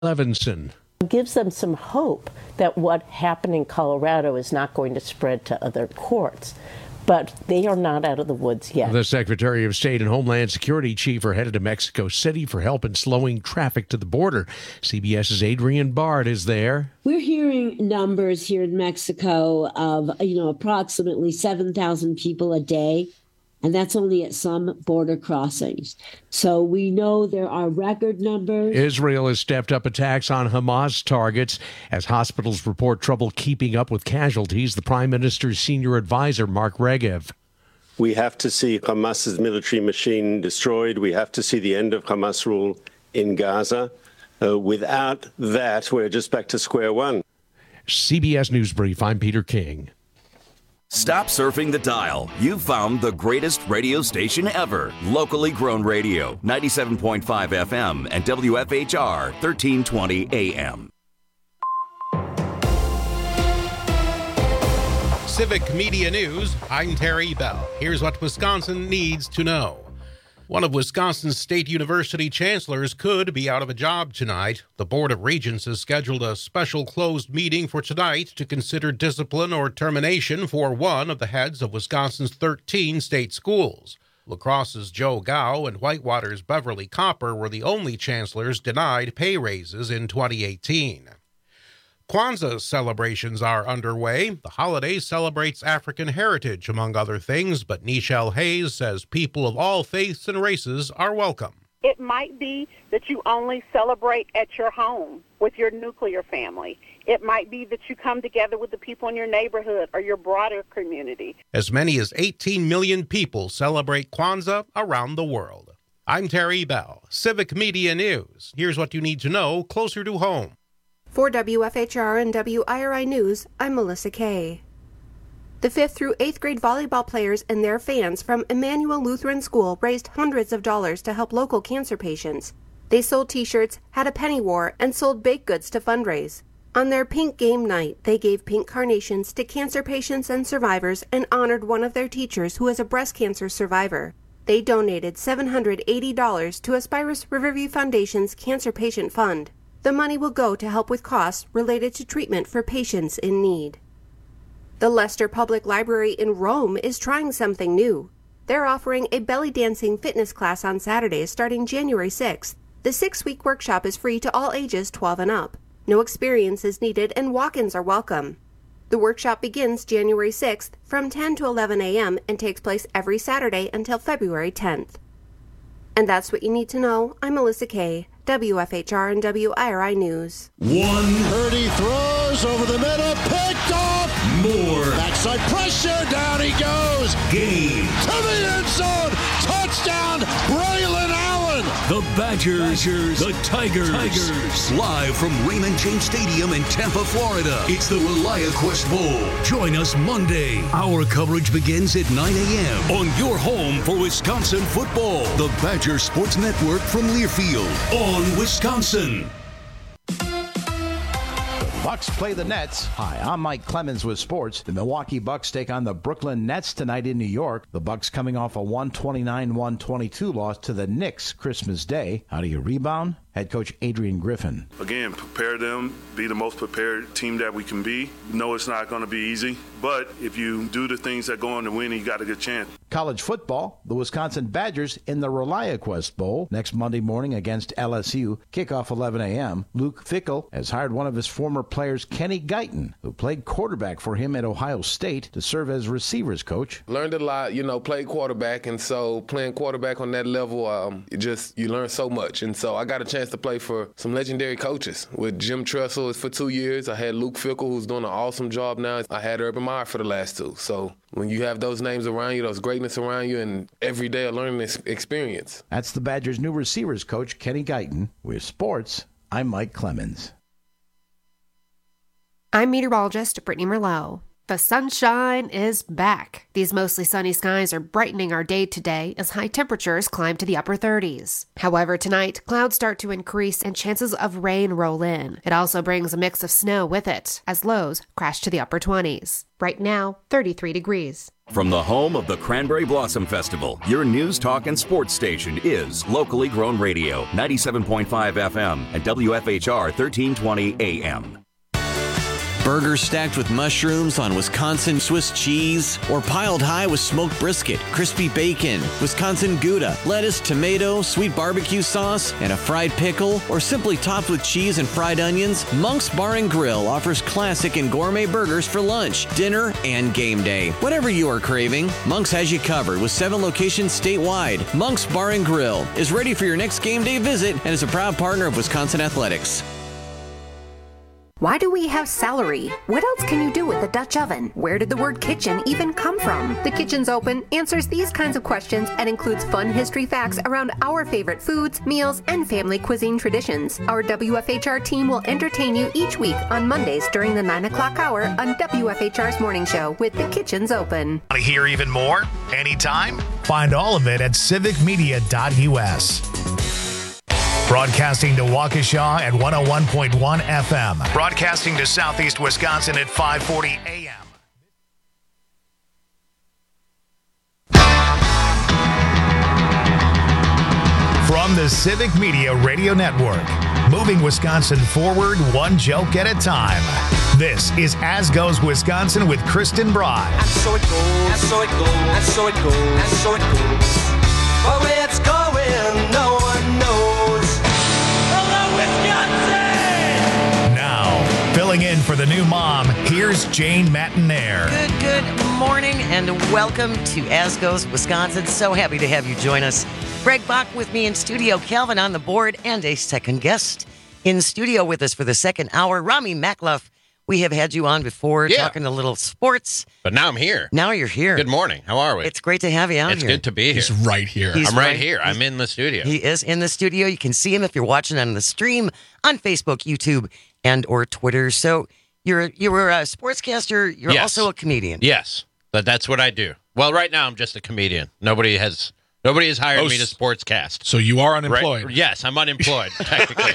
Levinson. Gives them some hope that what happened in Colorado is not going to spread to other courts. But they are not out of the woods yet. The Secretary of State and Homeland Security chief are headed to Mexico City for help in slowing traffic to the border. CBS's Adrienne Bard is there. We're hearing numbers here in Mexico of, approximately 7,000 people a day. And that's only at some border crossings. So we know there are record numbers. Israel has stepped up attacks on Hamas targets as hospitals report trouble keeping up with casualties. The Prime Minister's senior advisor, Mark Regev. We have to see Hamas's military machine destroyed. We have to see the end of Hamas rule in Gaza. Without that, we're just back to square one. CBS News Brief, I'm Peter King. Stop surfing the dial. You've found the greatest radio station ever. Locally grown radio. 97.5 FM and WFHR 1320 AM. Civic Media News, I'm Terry Bell. Here's what Wisconsin needs to know. One of Wisconsin's state university chancellors could be out of a job tonight. The Board of Regents has scheduled a special closed meeting for tonight to consider discipline or termination for one of the heads of Wisconsin's 13 state schools. La Crosse's Joe Gow and Whitewater's Beverly Copper were the only chancellors denied pay raises in 2018. Kwanzaa celebrations are underway. The holiday celebrates African heritage, among other things, but Nichelle Hayes says people of all faiths and races are welcome. It might be that you only celebrate at your home with your nuclear family. It might be that you come together with the people in your neighborhood or your broader community. As many as 18 million people celebrate Kwanzaa around the world. I'm Terry Bell, Civic Media News. Here's what you need to know closer to home. For WFHR and WIRI News, I'm Melissa Kay. The 5th through 8th grade volleyball players and their fans from Emmanuel Lutheran School raised hundreds of dollars to help local cancer patients. They sold t-shirts, had a penny war, and sold baked goods to fundraise. On their pink game night, they gave pink carnations to cancer patients and survivors and honored one of their teachers who is a breast cancer survivor. They donated $780 to Aspirus Riverview Foundation's Cancer Patient Fund. The money will go to help with costs related to treatment for patients in need. The Leicester Public Library in Rome is trying something new. They're offering a belly dancing fitness class on Saturdays starting January 6th. The 6-week workshop is free to all ages 12 and up. No experience is needed and walk-ins are welcome. The workshop begins January 6th from 10 to 11 a.m. and takes place every Saturday until February 10th. And that's what you need to know. I'm Melissa Kay, WFHR and WIRI News. Purdy throws over the middle, picked off. More. Backside pressure, down he goes. Game. To the end zone. Touchdown, Braylon Allen. The Badgers. The Tigers. Live from Raymond James Stadium in Tampa, Florida. It's the ReliaQuest Bowl. Join us Monday. Our coverage begins at 9 a.m. on your home for Wisconsin football. The Badger Sports Network from Learfield on Wisconsin. Bucks play the Nets. Hi, I'm Mike Clemens with sports. The Milwaukee Bucks take on the Brooklyn Nets tonight in New York. The Bucks coming off a 129-122 loss to the Knicks Christmas Day. How do you rebound? Head coach Adrian Griffin. Again, prepare them, be the most prepared team that we can be. No, it's not going to be easy, but if you do the things that go on to win, you got a good chance. College football, the Wisconsin Badgers in the ReliaQuest Bowl next Monday morning against LSU. Kickoff 11 a.m. Luke Fickell has hired one of his former players, Kenny Guyton, who played quarterback for him at Ohio State, to serve as receivers coach. Learned a lot, played quarterback, and so playing quarterback on that level, you learn so much. And so I got a chance to play for some legendary coaches. With Jim Tressel for 2 years. I had Luke Fickell, who's doing an awesome job now. I had Urban Meyer for the last 2. So when you have those names around you, those greatness around you, and every day a learning experience. That's the Badgers' new receivers coach, Kenny Guyton. With sports, I'm Mike Clemens. I'm meteorologist Brittany Merlot. The sunshine is back. These mostly sunny skies are brightening our day today as high temperatures climb to the upper 30s. However, tonight, clouds start to increase and chances of rain roll in. It also brings a mix of snow with it, as lows crash to the upper 20s. Right now, 33 degrees. From the home of the Cranberry Blossom Festival, your news, talk, and sports station is Locally Grown Radio, 97.5 FM and WFHR 1320 AM. Burgers stacked with mushrooms on Wisconsin Swiss cheese, or piled high with smoked brisket, crispy bacon, Wisconsin Gouda, lettuce, tomato, sweet barbecue sauce, and a fried pickle, or simply topped with cheese and fried onions, Monk's Bar and Grill offers classic and gourmet burgers for lunch, dinner, and game day. Whatever you are craving, Monk's has you covered with 7 locations statewide. Monk's Bar and Grill is ready for your next game day visit and is a proud partner of Wisconsin Athletics. Why do we have celery? What else can you do with a Dutch oven? Where did the word kitchen even come from? The Kitchen's Open answers these kinds of questions and includes fun history facts around our favorite foods, meals, and family cuisine traditions. Our WFHR team will entertain you each week on Mondays during the 9 o'clock hour on WFHR's Morning Show with The Kitchen's Open. Want to hear even more? Anytime? Find all of it at civicmedia.us. Broadcasting to Waukesha at 101.1 FM. Broadcasting to Southeast Wisconsin at 540 AM. From the Civic Media Radio Network, moving Wisconsin forward one joke at a time. This is As Goes Wisconsin with Kristen Broad. And so it goes, and so it goes, and so it goes, and so it goes. But where it's going, no one knows. Now, filling in for the new mom, here's Jane Matinaire. Good morning and welcome to As Goes Wisconsin. So happy to have you join us. Greg Bach with me in studio, Calvin on the board, and a second guest in studio with us for the second hour, Rami Makloff. We have had you on before talking a little sports. But now I'm here. Now you're here. Good morning. How are we? It's great to have you out here. It's good to be here. He's right here. I'm right here. I'm in the studio. He is in the studio. You can see him if you're watching on the stream on Facebook, YouTube, and or Twitter. So you're a sportscaster. You're also a comedian. Yes, that's what I do. Well, right now I'm just a comedian. Nobody has hired me to sportscast. So you are unemployed. Right? Yes, I'm unemployed, technically.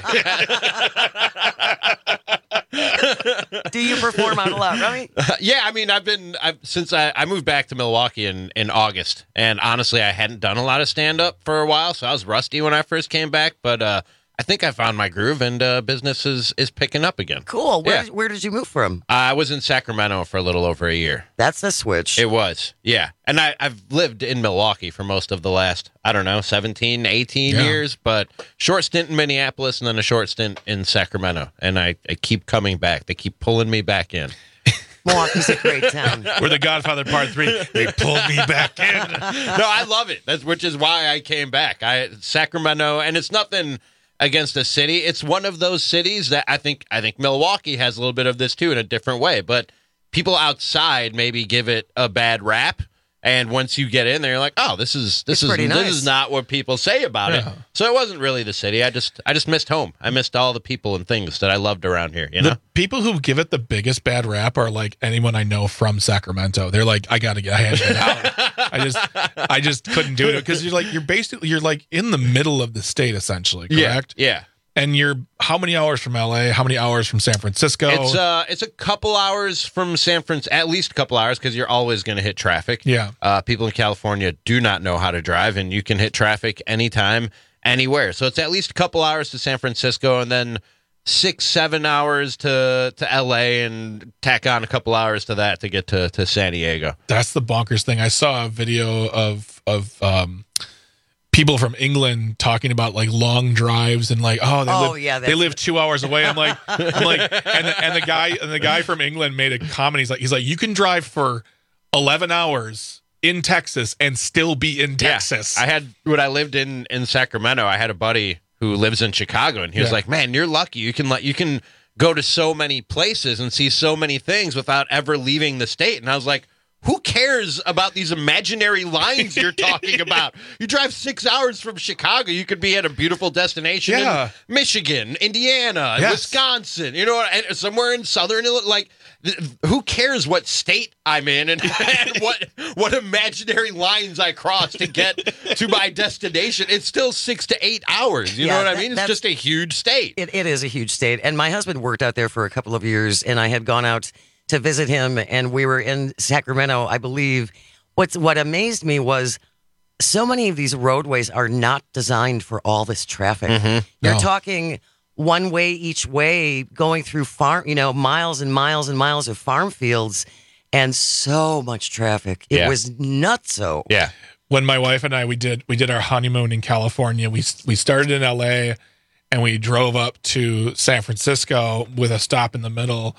Do you perform out a lot, Rami? Yeah, I mean, since I moved back to Milwaukee in August, and honestly, I hadn't done a lot of stand-up for a while, so I was rusty when I first came back, but I think I found my groove, and business is picking up again. Cool. Where did you move from? I was in Sacramento for a little over a year. That's a switch. It was, yeah. And I've lived in Milwaukee for most of the last, 17, 18 years, but short stint in Minneapolis and then a short stint in Sacramento. And I keep coming back. They keep pulling me back in. Milwaukee's a great town. We're the Godfather Part 3. They pulled me back in. No, I love it. Which is why I came back. Sacramento, and it's nothing against a city. It's one of those cities that I think Milwaukee has a little bit of this too in a different way, but people outside maybe give it a bad rap, and once you get in there, you're like, oh, this is not what people say about it. So it wasn't really the city. I just missed home. I missed all the people and things that I loved around here. You know, the people who give it the biggest bad rap are like anyone I know from Sacramento. They're like, I had to get out. I just couldn't do it because you're like in the middle of the state essentially, correct? Yeah. And you're how many hours from LA? How many hours from San Francisco? It's a couple hours from San Francisco, at least a couple hours, because you're always going to hit traffic. Yeah. People in California do not know how to drive, and you can hit traffic anytime, anywhere. So it's at least a couple hours to San Francisco, and then 6-7 hours to LA, and tack on a couple hours to that to get to San Diego. That's the bonkers thing. I saw a video of people from England talking about like long drives and like, they live 2 hours away. I'm like, and the guy from England made a comment. He's like, you can drive for 11 hours in Texas and still be in Texas. When I lived in Sacramento, I had a buddy who lives in Chicago, and he was like, man, you're lucky. You can go to so many places and see so many things without ever leaving the state. And I was like, who cares about these imaginary lines you're talking about? You drive 6 hours from Chicago, you could be at a beautiful destination in Michigan, Indiana, Wisconsin, you know, and somewhere in southern, like, who cares what state I'm in and what imaginary lines I cross to get to my destination? It's still 6 to 8 hours. You know what I mean? It's just a huge state. It is a huge state. And my husband worked out there for a couple of years, and I had gone out to visit him, and we were in Sacramento, I believe. What amazed me was so many of these roadways are not designed for all this traffic. You're talking one way each way, going through miles and miles and miles of farm fields, and so much traffic. It was nutso. Yeah. When my wife and I we did our honeymoon in California, we started in LA and we drove up to San Francisco with a stop in the middle,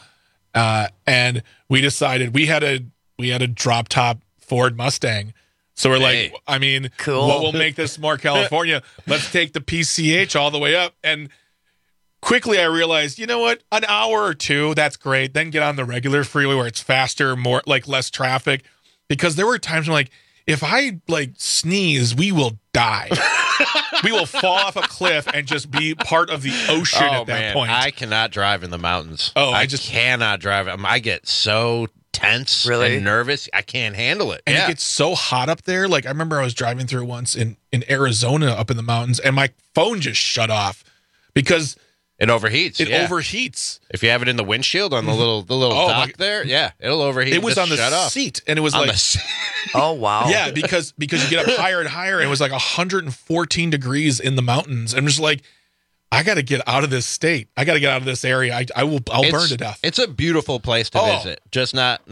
and we decided we had a drop top Ford Mustang. So we're like, I mean, cool. What will make this more California? Let's take the PCH all the way up. And quickly I realized, you know what? An hour or two, that's great. Then get on the regular freeway where it's faster, more like less traffic. Because there were times when like, if I like sneeze, we will die. We will fall off a cliff and just be part of the ocean at that point. I cannot drive in the mountains. I just cannot drive. I get so tense and nervous. I can't handle it. And it gets so hot up there. Like I remember I was driving through once in Arizona up in the mountains, and my phone just shut off because it overheats. It overheats. If you have it in the windshield on the little dock there, it'll overheat. It was on the seat, and it was on like, oh wow, yeah, because you get up higher and higher, and it was like 114 degrees in the mountains, and just like, I got to get out of this state. I got to get out of this area. I'll burn to death. It's a beautiful place to visit. Just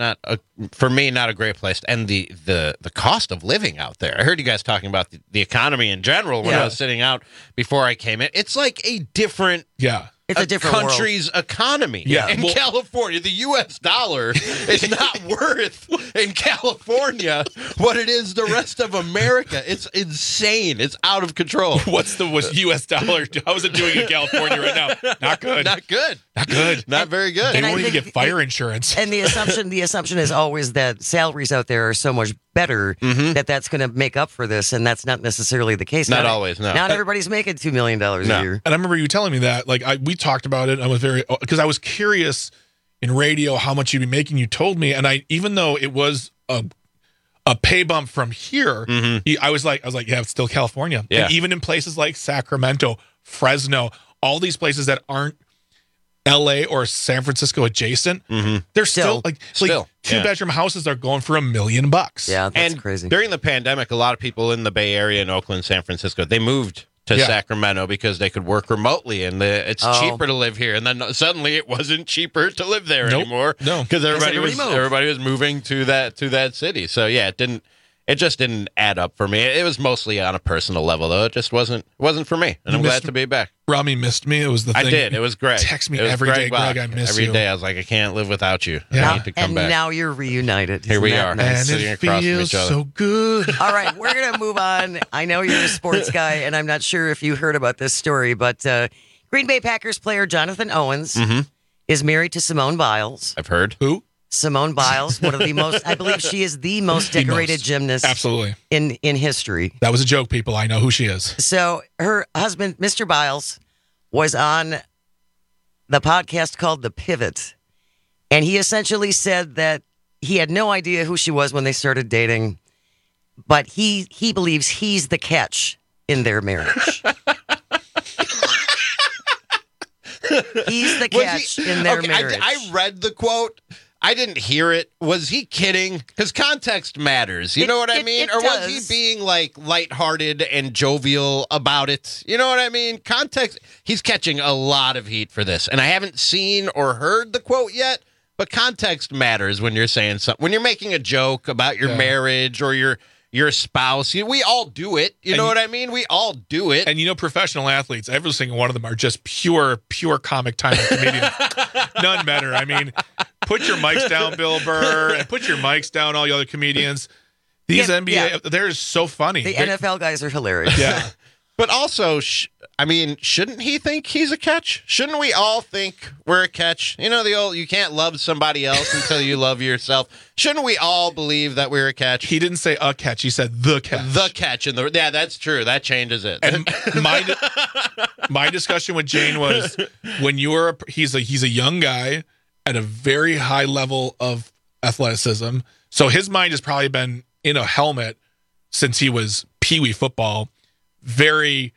for me, not a great place. And the cost of living out there. I heard you guys talking about the economy in general when I was sitting out before I came in. It's like a different It's a different country's economy. Yeah. In California, the U.S. dollar is not worth in California what it is the rest of America. It's insane. It's out of control. What's the U.S. dollar? How is it doing in California right now? Not good. Not good. Not good. Not very good. They won't even get fire insurance. And the assumption is always that salaries out there are so much better that that's going to make up for this, and that's not necessarily the case. Not always. No. Not everybody's making $2 million a year. And I remember you telling me that. Like we talked about it. I was because I was curious in radio how much you'd be making. You told me, and even though it was a pay bump from here, I was like, yeah, it's still California. Yeah. And even in places like Sacramento, Fresno, all these places that aren't LA or San Francisco adjacent, they're still like 2-bedroom houses are going for $1 million. Yeah, that's crazy. During the pandemic, a lot of people in the Bay Area, in Oakland, San Francisco, they moved to Sacramento because they could work remotely, and it's cheaper to live here. And then suddenly it wasn't cheaper to live there anymore. No, because everybody was moving to that city. So yeah, it just didn't add up for me. It was mostly on a personal level, though. It just wasn't for me, and I'm glad to be back. Rami missed me. It was the thing. I did. It was Greg. Text me every day, Greg. I miss you. Every day I was like, I can't live without you. Yeah. I need to come back. And now you're reunited. Here we are. And sitting it across from feels each other. so good. All right, we're going to move on. I know you're a sports guy, and I'm not sure if you heard about this story, but Green Bay Packers player Jonathan Owens is married to Simone Biles. I've heard. Who? Simone Biles, one of the most, I believe she is the most decorated gymnast absolutely in history. That was a joke, people. I know who she is. So her husband, Mr. Biles, was on the podcast called The Pivot, and he essentially said that he had no idea who she was when they started dating, but he believes he's the catch in their marriage. He's the catch in their marriage. I read the quote. I didn't hear it. Was he kidding? Because context matters. You know what I mean? Or was he being like lighthearted and jovial about it? You know what I mean? Context. He's catching a lot of heat for this. And I haven't seen or heard the quote yet, but context matters when you're saying something. When you're making a joke about your marriage or your spouse. We all do it. You know what I mean? We all do it. And professional athletes, every single one of them are just pure comic timing comedians. None better. I mean, put your mics down, Bill Burr, and put your mics down, all the other comedians. These NBA, they're so funny. The NFL guys are hilarious. Yeah. But also, shouldn't he think he's a catch? Shouldn't we all think we're a catch? You know, the old, you can't love somebody else until you love yourself. Shouldn't we all believe that we're a catch? He didn't say a catch. He said the catch. The catch. Yeah, that's true. That changes it. And my discussion with Jane was, when he's a young guy at a very high level of athleticism. So his mind has probably been in a helmet since he was peewee football. Very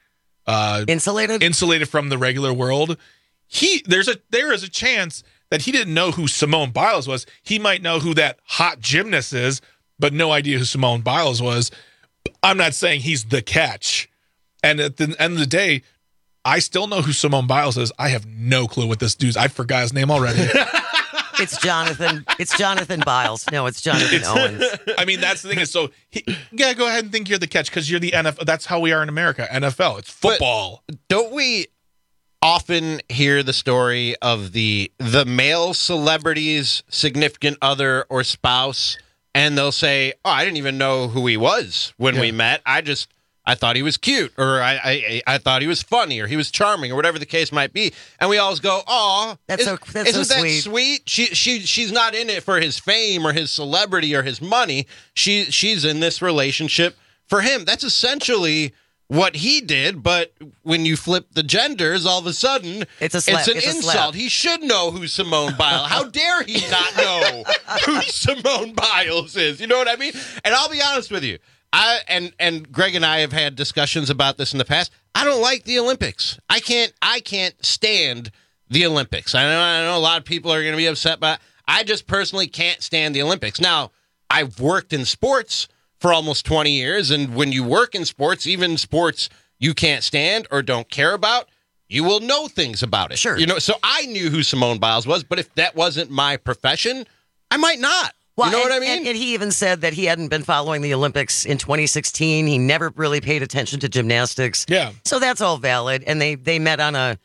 insulated from the regular world. There is a chance that he didn't know who Simone Biles was. He might know who that hot gymnast is, but no idea who Simone Biles was. I'm not saying he's the catch. And at the end of the day, I still know who Simone Biles is. I have no clue what this dude's. I forgot his name already. It's Jonathan Biles. No, it's Jonathan Owens. I mean, that's the thing is, go ahead and think you're the catch because you're the NFL. That's how we are in America. NFL, it's football. But don't we often hear the story of the male celebrity's significant other or spouse, and they'll say, "Oh, I didn't even know who he was when we met. I thought he was cute, or I thought he was funny, or he was charming, or whatever the case might be." And we always go, "Oh, isn't that sweet? She's not in it for his fame or his celebrity or his money. She's in this relationship for him." That's essentially what he did. But when you flip the genders, all of a sudden it's an insult. He should know who Simone Biles. How dare he not know who Simone Biles is? You know what I mean? And I'll be honest with you. And Greg and I have had discussions about this in the past. I don't like the Olympics. I can't stand the Olympics. I know a lot of people are going to be upset, but I just personally can't stand the Olympics. Now, I've worked in sports for almost 20 years, and when you work in sports, even sports you can't stand or don't care about, you will know things about it. Sure. You know, so I knew who Simone Biles was, but if that wasn't my profession, I might not. Well, you know what I mean? And he even said that he hadn't been following the Olympics in 2016. He never really paid attention to gymnastics. Yeah. So that's all valid. And they met on a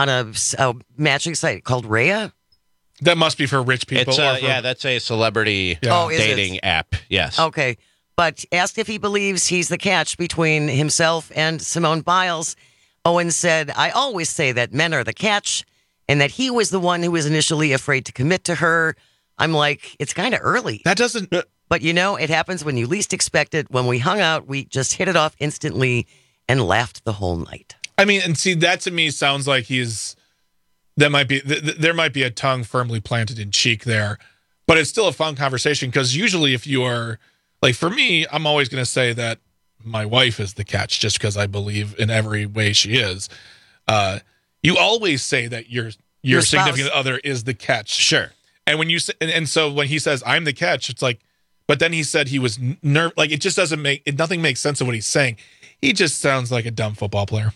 matching site called Raya. That must be for rich people. That's a celebrity dating app. Yes. Okay. But asked if he believes he's the catch between himself and Simone Biles, Owen said, "I always say that men are the catch and that he was the one who was initially afraid to commit to her." I'm like, it's kind of early. That doesn't... But, it happens when you least expect it. When we hung out, we just hit it off instantly and laughed the whole night. I mean, and see, that to me sounds like there might be a tongue firmly planted in cheek there. But it's still a fun conversation because usually if you are... Like, for me, I'm always going to say that my wife is the catch just because I believe in every way she is. You always say that your significant other is the catch. Sure. And when you say, and so when he says I'm the catch, it's like, but then he said he was like it just doesn't nothing makes sense of what he's saying. He just sounds like a dumb football player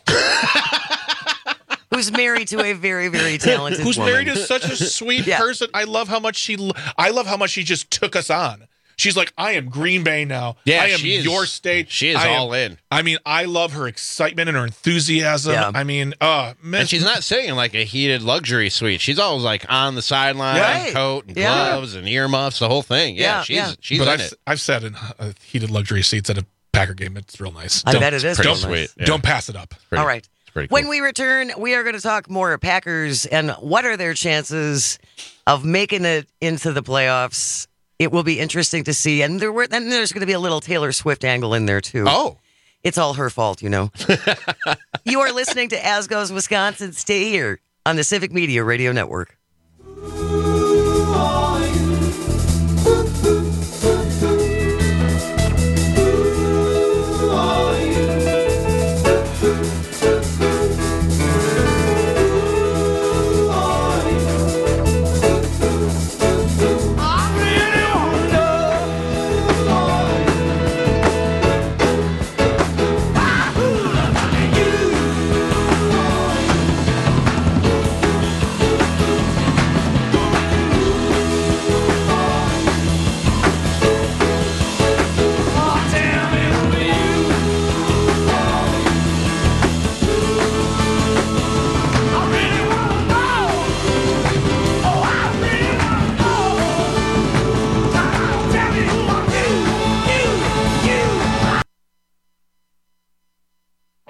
who's married to a very, very talented who's woman. Married to such a sweet person. I love how much she just took us on. She's like, I am Green Bay now. Yeah, I am your state. She is all in. I mean, I love her excitement and her enthusiasm. Yeah. I mean, and she's not sitting in like a heated luxury suite. She's always like on the sideline, coat and gloves and earmuffs, the whole thing. Yeah, she's in it. I've sat in heated luxury seats at a Packer game. It's real nice. I bet it is real nice. Don't pass it up. All right. Cool. When we return, we are going to talk more Packers and what are their chances of making it into the playoffs. It will be interesting to see. And there's going to be a little Taylor Swift angle in there, too. Oh. It's all her fault, You are listening to As Goes Wisconsin. Stay here on the Civic Media Radio Network.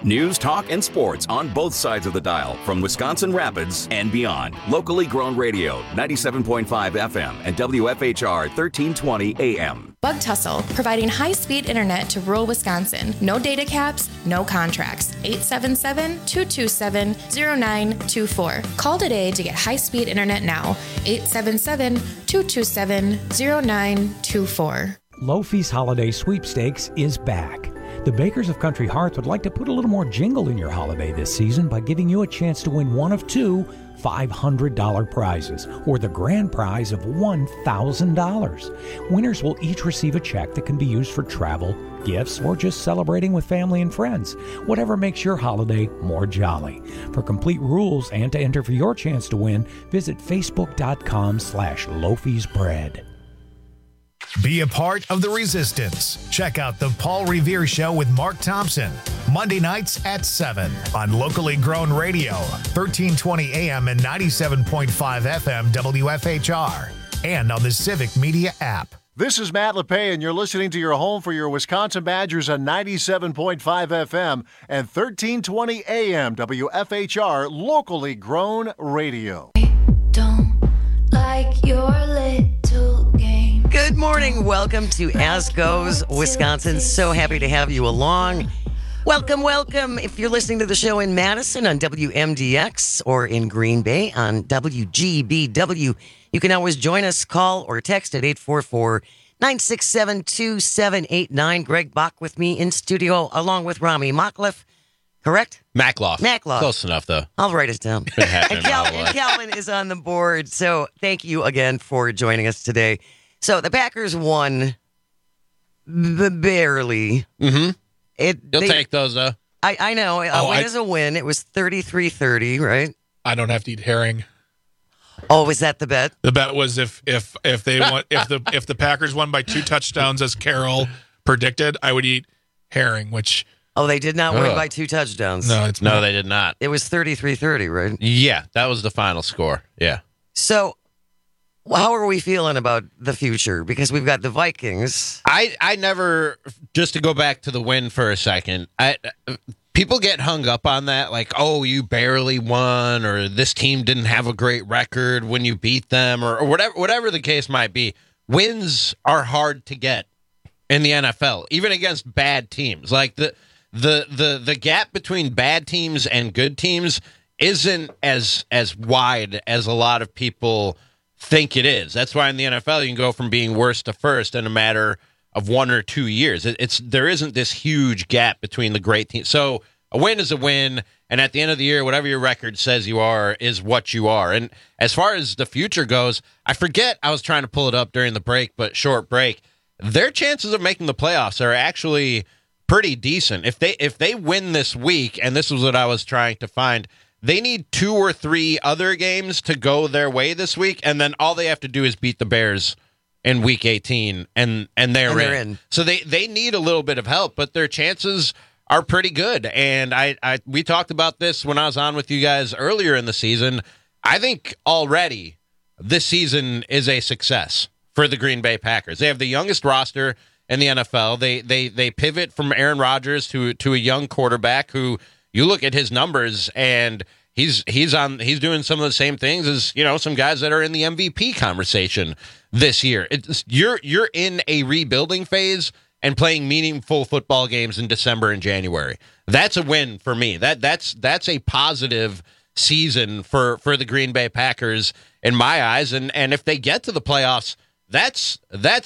News, talk, and sports on both sides of the dial from Wisconsin Rapids and beyond. Locally grown radio, 97.5 FM and WFHR 1320 AM. Bug Tussle, providing high-speed internet to rural Wisconsin. No data caps, no contracts. 877-227-0924. Call today to get high-speed internet now. 877-227-0924. Lofi's Holiday Sweepstakes is back. The Bakers of Country Hearts would like to put a little more jingle in your holiday this season by giving you a chance to win one of two $500 prizes, or the grand prize of $1,000. Winners will each receive a check that can be used for travel, gifts, or just celebrating with family and friends. Whatever makes your holiday more jolly. For complete rules and to enter for your chance to win, visit facebook.com/Lofi'sBread. Be a part of the resistance. Check out The Paul Revere Show with Mark Thompson, Monday nights at 7 on locally grown radio, 1320 AM and 97.5 FM WFHR, and on the Civic Media app. This is Matt LePay, and you're listening to your home for your Wisconsin Badgers on 97.5 FM and 1320 AM WFHR, locally grown radio. Don't like your little game. Good morning. Welcome to As Goes Wisconsin. So happy to have you along. Welcome, welcome. If you're listening to the show in Madison on WMDX or in Green Bay on WGBW, you can always join us, call or text at 844-967-2789. Greg Bach with me in studio along with Rami Makloff. Correct? Makloff. Close enough, though. I'll write it down. And Calvin is on the board. So thank you again for joining us today. So the Packers won barely. Mm-hmm. You'll take those, though. I know. A win is a win. It was 33-30, right? I don't have to eat herring. Oh, was that the bet? The bet was if they won, if the Packers won by 2 touchdowns as Carol predicted, I would eat herring, which... Oh, they did not win by 2 touchdowns. No, they did not. It was 33-30, right? Yeah, that was the final score. Yeah. So, how are we feeling about the future? Because we've got the Vikings. I never, just to go back to the win for a second, people get hung up on that, like, oh, you barely won, or this team didn't have a great record when you beat them, or whatever the case might be. Wins are hard to get in the NFL, even against bad teams. Like the gap between bad teams and good teams isn't as wide as a lot of people think it is. That's why in the NFL you can go from being worst to first in a matter of 1 or 2 years. There isn't this huge gap between the great teams. So a win is a win, and at the end of the year, whatever your record says you are is what you are. And as far as the future goes, I forget, I was trying to pull it up during the break, but short break. Their chances of making the playoffs are actually pretty decent. If they win this week, and this is what I was trying to find, they need 2 or 3 other games to go their way this week, and then all they have to do is beat the Bears in Week 18, and they're in. So they need a little bit of help, but their chances are pretty good. And we talked about this when I was on with you guys earlier in the season. I think already this season is a success for the Green Bay Packers. They have the youngest roster in the NFL. They pivot from Aaron Rodgers to a young quarterback who, you look at his numbers and he's doing some of the same things as, some guys that are in the MVP conversation this year. You're in a rebuilding phase and playing meaningful football games in December and January. That's a win for me. That's a positive season for the Green Bay Packers in my eyes. And if they get to the playoffs, that's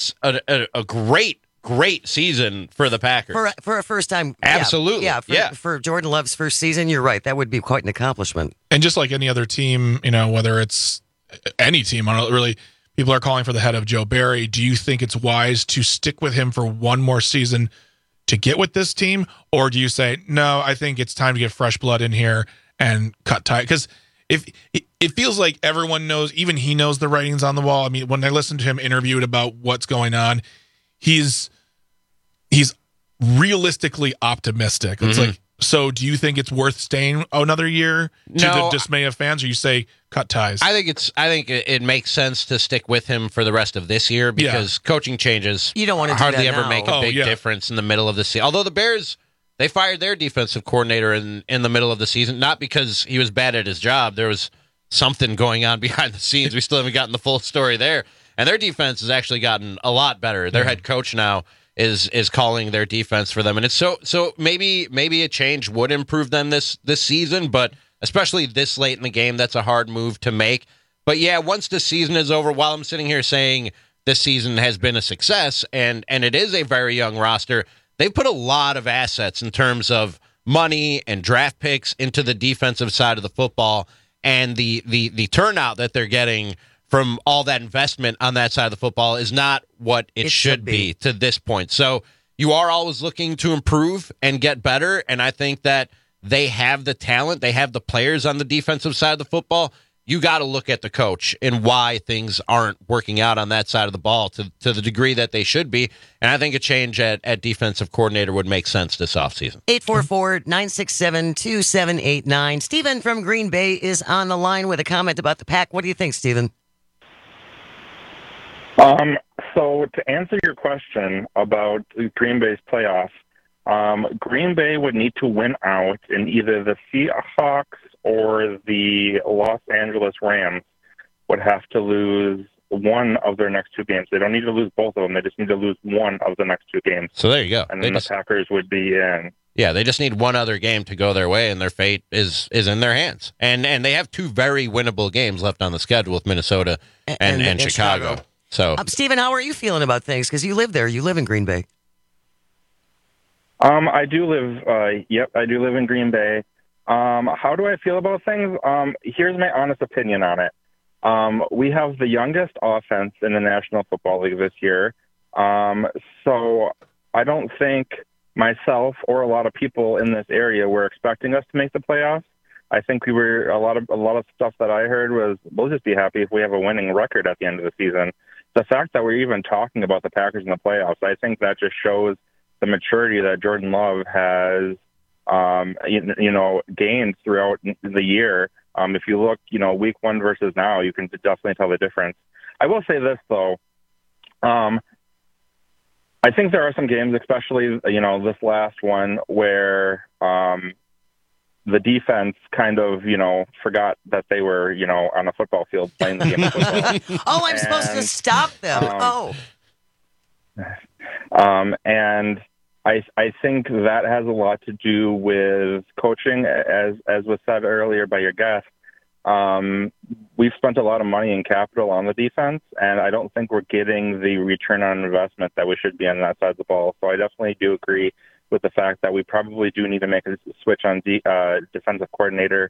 a great season for the Packers. For a first time. Absolutely. For Jordan Love's first season, you're right. That would be quite an accomplishment. And just like any other team, whether it's any team, I don't really, people are calling for the head of Joe Barry. Do you think it's wise to stick with him for one more season to get with this team? Or do you say, no, I think it's time to get fresh blood in here and cut ties? Because if it feels like everyone knows, even he knows the writings on the wall. I mean, when I listened to him interviewed about what's going on, he's realistically optimistic. It's like, so do you think it's worth staying another year to the dismay of fans, or you say cut ties? I think it makes sense to stick with him for the rest of this year because coaching changes you don't want to hardly do that ever now. make a big difference in the middle of the season. Although the Bears, they fired their defensive coordinator in the middle of the season, not because he was bad at his job. There was something going on behind the scenes. We still haven't gotten the full story there. And their defense has actually gotten a lot better. Their head coach now is calling their defense for them. And it's so maybe a change would improve them this season, but especially this late in the game, that's a hard move to make. But yeah, once the season is over, while I'm sitting here saying this season has been a success and it is a very young roster, they've put a lot of assets in terms of money and draft picks into the defensive side of the football, and the turnout that they're getting from all that investment on that side of the football is not what it should be to this point. So you are always looking to improve and get better, and I think that they have the talent, they have the players on the defensive side of the football. You got to look at the coach and why things aren't working out on that side of the ball to the degree that they should be. And I think a change at defensive coordinator would make sense this offseason. 844-967-2789. Stephen from Green Bay is on the line with a comment about the Pack. What do you think, Stephen? So to answer your question about Green Bay's playoffs, Green Bay would need to win out, and either the Seahawks or the Los Angeles Rams would have to lose one of their next two games. They don't need to lose both of them. They just need to lose one of the next two games. So there you go. And then the Packers would be in. Yeah, they just need one other game to go their way, and their fate is in their hands. And they have two very winnable games left on the schedule with Minnesota and Chicago. So, Stephen, how are you feeling about things? Because you live there. You live in Green Bay. I do live. I do live in Green Bay. How do I feel about things? Here's my honest opinion on it. We have the youngest offense in the National Football League this year. So I don't think myself or a lot of people in this area were expecting us to make the playoffs. I think we were a lot of stuff that I heard was, we'll just be happy if we have a winning record at the end of the season. The fact that we're even talking about the Packers in the playoffs, I think that just shows the maturity that Jordan Love has, gained throughout the year. If you look, week one versus now, you can definitely tell the difference. I will say this, though. I think there are some games, especially, this last one, where the defense kind of, forgot that they were, on a football field playing the game of football. I'm supposed to stop them. And I think that has a lot to do with coaching, as was said earlier by your guest. We've spent a lot of money and capital on the defense, and I don't think we're getting the return on investment that we should be on that side of the ball. So I definitely do agree with the fact that we probably do need to make a switch on defensive coordinator.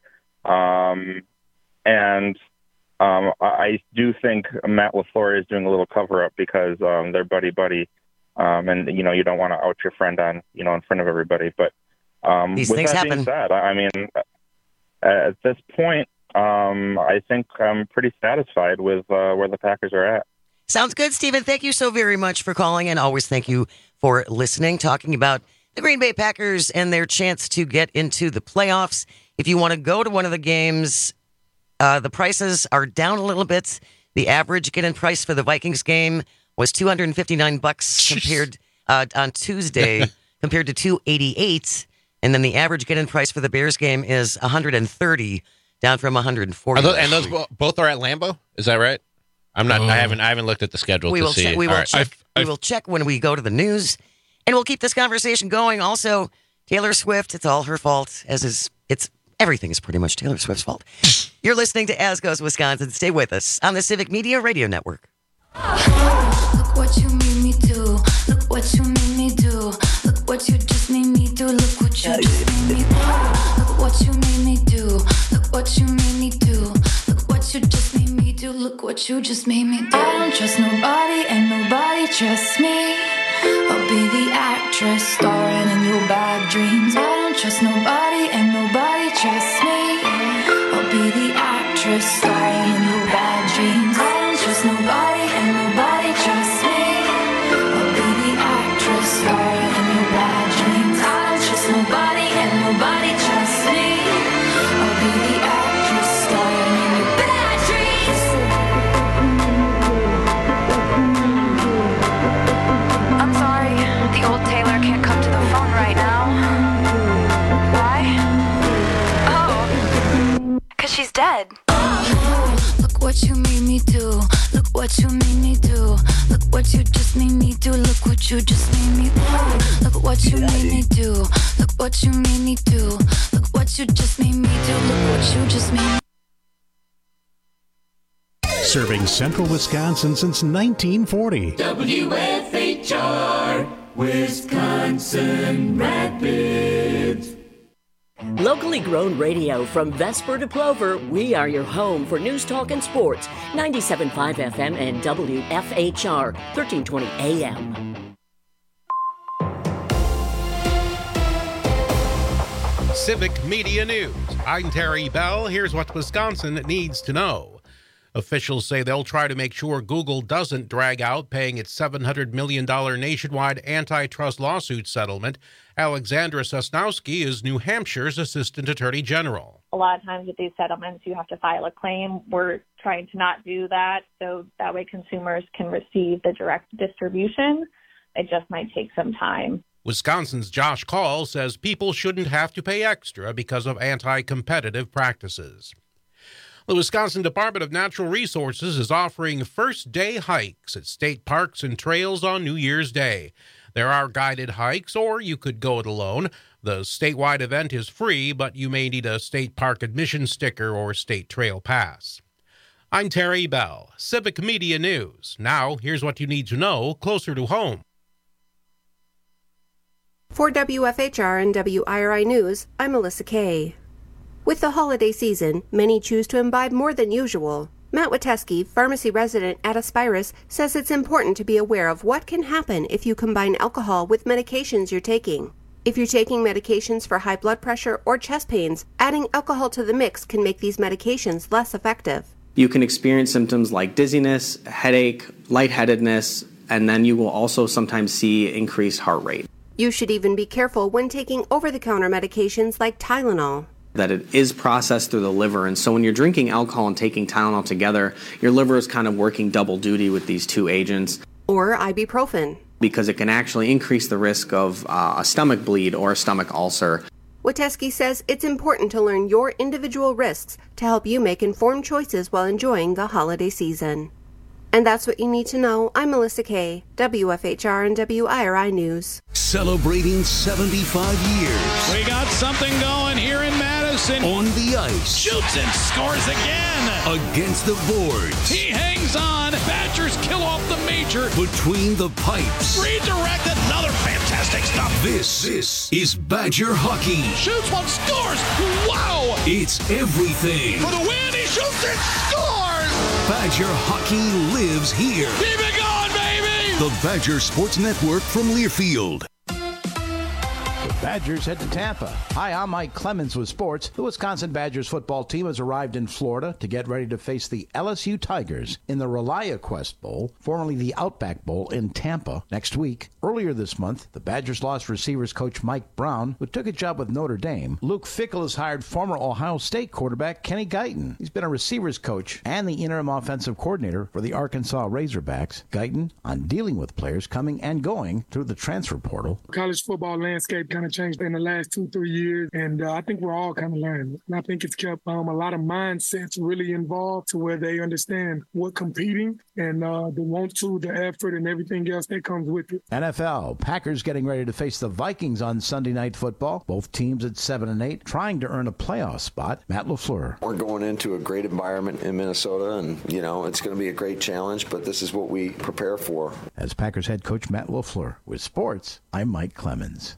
I do think Matt LaFleur is doing a little cover-up because they're buddy-buddy. And, you don't want to out your friend on, in front of everybody. But these with things that happen. being said, I mean, at this point, I think I'm pretty satisfied with where the Packers are at. Sounds good, Stephen. Thank you so very much for calling, and always thank you for listening, talking about the Green Bay Packers and their chance to get into the playoffs. If you want to go to one of the games, the prices are down a little bit. The average get-in price for the Vikings game was $259 compared on Tuesday, compared to $288, and then the average get-in price for the Bears game is $130, down from $140. And those both are at Lambeau? Is that right? I'm not. I haven't looked at the schedule to see. We will check when we go to the news, and we'll keep this conversation going. Also, Taylor Swift, it's all her fault. Everything is pretty much Taylor Swift's fault. You're listening to As Goes Wisconsin. Stay with us on the Civic Media Radio Network. Look what you made me do. Look what you made me do. Look what you just made me do. Look what you just made me do. Look what you made me do. Look what you made me do. Look what you just made me do. Look what you just made me do. I don't trust nobody and nobody trusts me. I'll be the actress starring in your bad dreams. I don't trust nobody and nobody trusts me. I'll be the actress starring in your bad dreams. I don't trust nobody and nobody trusts me. I'll be the actress starring in your bad dreams. I don't trust nobody and nobody trusts me. I'll be the actress starring in your bad dreams. I'm sorry, the old Taylor can't come to the phone right now. head. Oh, look what you made me do. Look what you made me do. Look what you just made me do. Look what you just made me do. Look what you made me do. Look what you made me do. Look what you just made me do. Look what you just made me do. Serving central Wisconsin since 1940. WFHR, Wisconsin Rapids. Locally grown radio from Vesper to Plover, we are your home for news, talk, and sports. 97.5 FM and WFHR, 1320 AM. Civic Media News. I'm Terry Bell. Here's what Wisconsin needs to know. Officials say they'll try to make sure Google doesn't drag out paying its $700 million nationwide antitrust lawsuit settlement. Alexandra Sosnowski is New Hampshire's Assistant Attorney General. A lot of times with these settlements, you have to file a claim. We're trying to not do that, so that way consumers can receive the direct distribution. It just might take some time. Wisconsin's Josh Call says people shouldn't have to pay extra because of anti-competitive practices. The Wisconsin Department of Natural Resources is offering first-day hikes at state parks and trails on New Year's Day. There are guided hikes, or you could go it alone. The statewide event is free, but you may need a state park admission sticker or state trail pass. I'm Terry Bell, Civic Media News. Now, here's what you need to know closer to home. For WFHR and WIRI News, I'm Melissa Kay. With the holiday season, many choose to imbibe more than usual. Matt Witeski, pharmacy resident at Aspirus, says it's important to be aware of what can happen if you combine alcohol with medications you're taking. If you're taking medications for high blood pressure or chest pains, adding alcohol to the mix can make these medications less effective. You can experience symptoms like dizziness, headache, lightheadedness, and then you will also sometimes see increased heart rate. You should even be careful when taking over-the-counter medications like Tylenol. That it is processed through the liver, and so when you're drinking alcohol and taking Tylenol together, your liver is kind of working double duty with these two agents. Or ibuprofen. Because it can actually increase the risk of a stomach bleed or a stomach ulcer. Witeski says it's important to learn your individual risks to help you make informed choices while enjoying the holiday season. And that's what you need to know. I'm Melissa Kay, WFHR and WIRI News. Celebrating 75 years. We got something going here in Madison. On the ice. Shoots and scores again. Against the boards. He hangs on. Badgers kill off the major. Between the pipes. Redirect, another fantastic stop. This is Badger hockey. Shoots one, scores. Wow. It's everything. For the win, he shoots and scores. Badger hockey lives here. Keep it going, baby! The Badger Sports Network from Learfield. The Badgers head to Tampa. Hi, I'm Mike Clemens with sports. The Wisconsin Badgers football team has arrived in Florida to get ready to face the LSU Tigers in the ReliaQuest Bowl, formerly the Outback Bowl, in Tampa next week. Earlier this month, the Badgers lost receivers coach Mike Brown, who took a job with Notre Dame. Luke Fickell has hired former Ohio State quarterback Kenny Guyton. He's been a receivers coach and the interim offensive coordinator for the Arkansas Razorbacks. Guyton on dealing with players coming and going through the transfer portal. College football landscape kind of changed in the last 2-3 years, and I think we're all kind of learning. And I think it's kept a lot of mindsets really involved to where they understand what competing and the want to, the effort, and everything else that comes with it. NFL, Packers getting ready to face the Vikings on Sunday Night Football. Both teams at 7-8, trying to earn a playoff spot. Matt LaFleur. We're going into a great environment in Minnesota, and, it's going to be a great challenge, but this is what we prepare for. As Packers head coach Matt LaFleur. With sports, I'm Mike Clemens.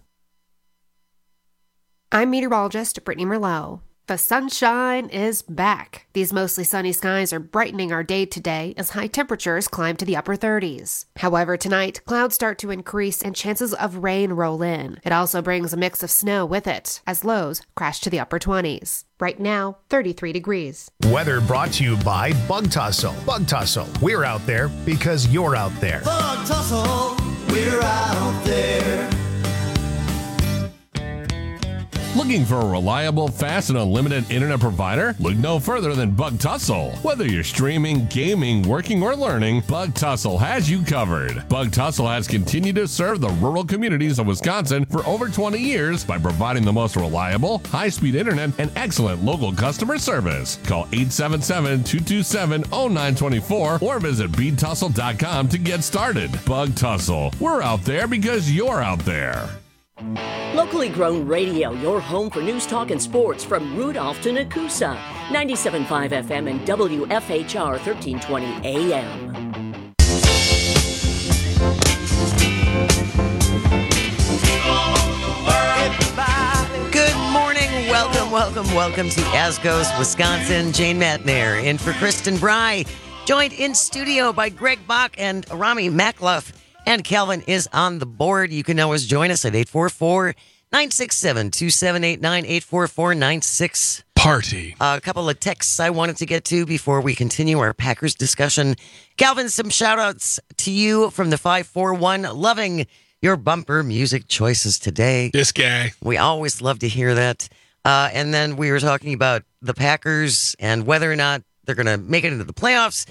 I'm meteorologist Brittany Merlot. The sunshine is back. These mostly sunny skies are brightening our day today as high temperatures climb to the upper 30s. However, tonight, clouds start to increase and chances of rain roll in. It also brings a mix of snow with it, as lows crash to the upper 20s. Right now, 33 degrees. Weather brought to you by Bug Tussle. Bug Tussle, we're out there because you're out there. Bug Tussle, we're out there. Looking for a reliable, fast, and unlimited internet provider? Look no further than Bug Tussle. Whether you're streaming, gaming, working, or learning, Bug Tussle has you covered. Bug Tussle has continued to serve the rural communities of Wisconsin for over 20 years by providing the most reliable, high-speed internet and excellent local customer service. Call 877-227-0924 or visit BeatTussle.com to get started. Bug Tussle. We're out there because you're out there. Locally grown radio, your home for news, talk, and sports from Rudolph to Nakusa. 97.5 FM and WFHR 1320 AM. Good morning. Welcome to As Goes Wisconsin. Jane Matnair in for Kristen Bry. Joined in studio by Greg Bach and Rami Makloff. And Calvin is on the board. You can always join us at 844-967-2789, 844-96. Party. A couple of texts I wanted to get to before we continue our Packers discussion. Calvin, some shout-outs to you from the 541. Loving your bumper music choices today. This guy. We always love to hear that. And then we were talking about the Packers and whether or not they're going to make it into the playoffs.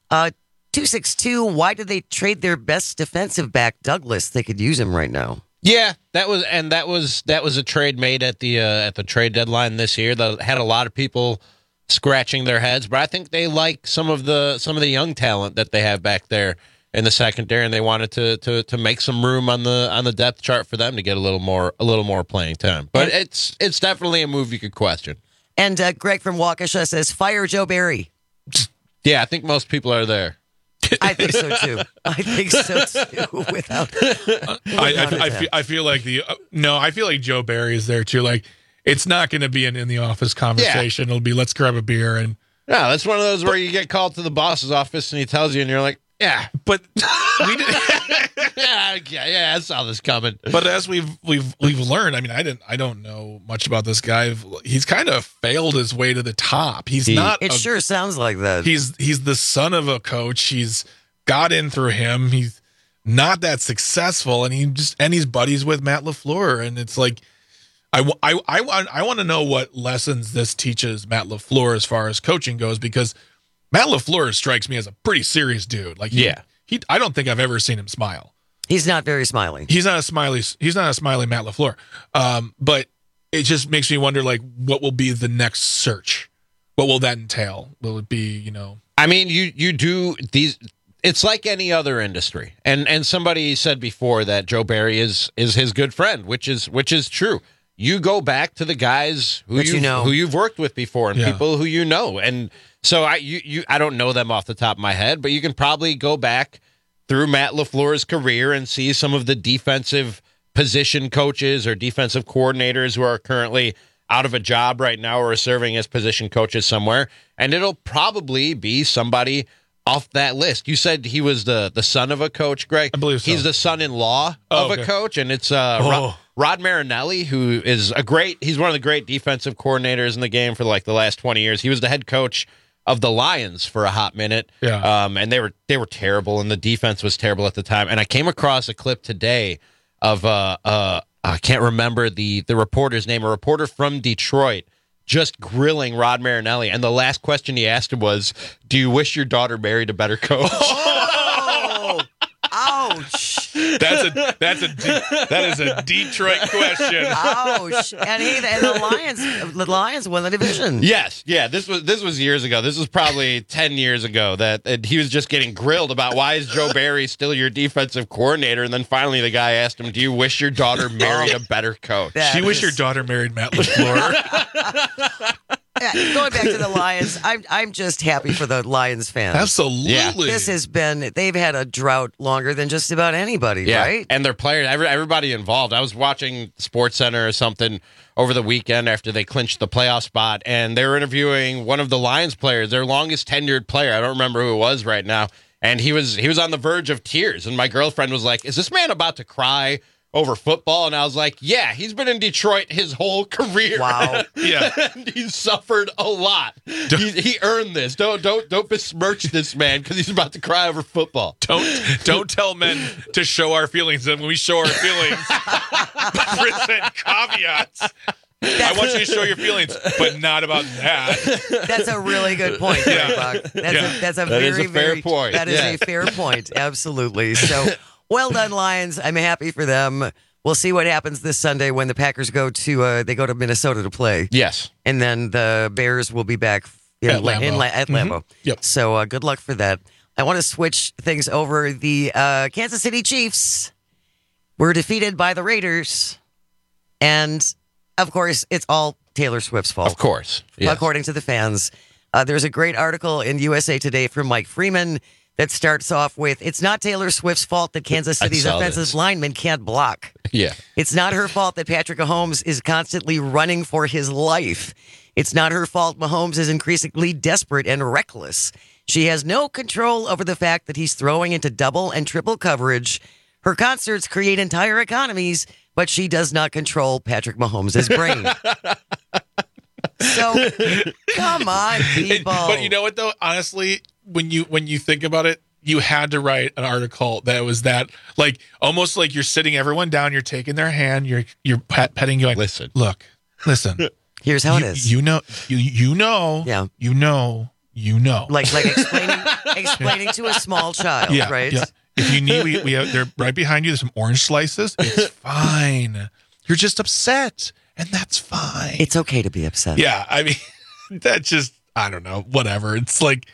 262, why did they trade their best defensive back, Douglas? They could use him right now. Yeah, that was a trade made at the trade deadline this year that had a lot of people scratching their heads, but I think they like some of the young talent that they have back there in the secondary, and they wanted to make some room on the depth chart for them to get a little more playing time. But it's definitely a move you could question. And Greg from Waukesha says, fire Joe Barry. Yeah, I think most people are there. I think so too. Without, I feel like I feel like Joe Barry is there too. Like, it's not going to be an in the office conversation. Yeah. It'll be let's grab a beer and. Yeah, that's one of those where you get called to the boss's office and he tells you, and you're like, yeah, but we did. yeah, I saw this coming. But as we've learned, I mean, I don't know much about this guy. He's kind of failed his way to the top. It sure sounds like that. He's the son of a coach. He's got in through him. He's not that successful, and he's buddies with Matt LaFleur, and it's like I want to know what lessons this teaches Matt LaFleur as far as coaching goes, because Matt LaFleur strikes me as a pretty serious dude. Like, I don't think I've ever seen him smile. He's not very smiling. He's not a smiley Matt LaFleur. But it just makes me wonder, like, what will be the next search? What will that entail? Will it be, I mean, you do these. It's like any other industry, and somebody said before that Joe Barry is his good friend, which is true. You go back to the guys who you've worked with before and people who you know, and so I don't know them off the top of my head, but you can probably go back through Matt LaFleur's career and see some of the defensive position coaches or defensive coordinators who are currently out of a job right now or are serving as position coaches somewhere, and it'll probably be somebody off that list. You said he was the son of a coach, Greg? I believe so. He's the son-in-law of a coach, and it's Rod Marinelli, who is he's one of the great defensive coordinators in the game for like the last 20 years. He was the head coach of the Lions for a hot minute. Yeah. And they were terrible, and the defense was terrible at the time. And I came across a clip today of I can't remember the reporter's name, a reporter from Detroit, just grilling Rod Marinelli. And the last question he asked him was, do you wish your daughter married a better coach? Oh, ouch. That is a Detroit question. Ouch. And the Lions won the division. Yes. Yeah. This was years ago. This was probably 10 years ago that he was just getting grilled about why is Joe Barry still your defensive coordinator? And then finally the guy asked him, do you wish your daughter married a better coach? She wished your daughter married Matt LaFleur. Yeah, going back to the Lions, I'm just happy for the Lions fans. Absolutely. Yeah. They've had a drought longer than just about anybody, right? And their players, everybody involved. I was watching SportsCenter or something over the weekend after they clinched the playoff spot, and they were interviewing one of the Lions players, their longest tenured player. I don't remember who it was right now. And he was on the verge of tears. And my girlfriend was like, is this man about to cry over football? And I was like, yeah, he's been in Detroit his whole career. Wow. Yeah. And he's suffered a lot. He earned this. Don't besmirch this man because he's about to cry over football. Don't tell men to show our feelings, and when we show our feelings, present caveats. I want you to show your feelings, but not about that. That's a really good point, Buck. That's a very fair point. That is a fair point. Absolutely. So, well done, Lions. I'm happy for them. We'll see what happens this Sunday when the Packers go to Minnesota to play. Yes, and then the Bears will be back at Lambeau. Mm-hmm. Yep. So good luck for that. I want to switch things over. The Kansas City Chiefs were defeated by the Raiders, and of course, it's all Taylor Swift's fault. Of course, yes. According to the fans. There's a great article in USA Today from Mike Freeman that starts off with, it's not Taylor Swift's fault that Kansas City's offensive linemen can't block. Yeah. It's not her fault that Patrick Mahomes is constantly running for his life. It's not her fault Mahomes is increasingly desperate and reckless. She has no control over the fact that he's throwing into double and triple coverage. Her concerts create entire economies, but she does not control Patrick Mahomes' brain. So, come on, people. But you know what, though? Honestly, when you think about it, you had to write an article that was that, like, almost like you're sitting everyone down, you're taking their hand, you're petting, you like, listen. Here's how it is. You know. Yeah. You know. Like explaining to a small child, right? Yeah. If you need, we have, they're right behind you. There's some orange slices. It's fine. You're just upset, and that's fine. It's okay to be upset. Yeah, I mean, that's just, I don't know, whatever. It's like,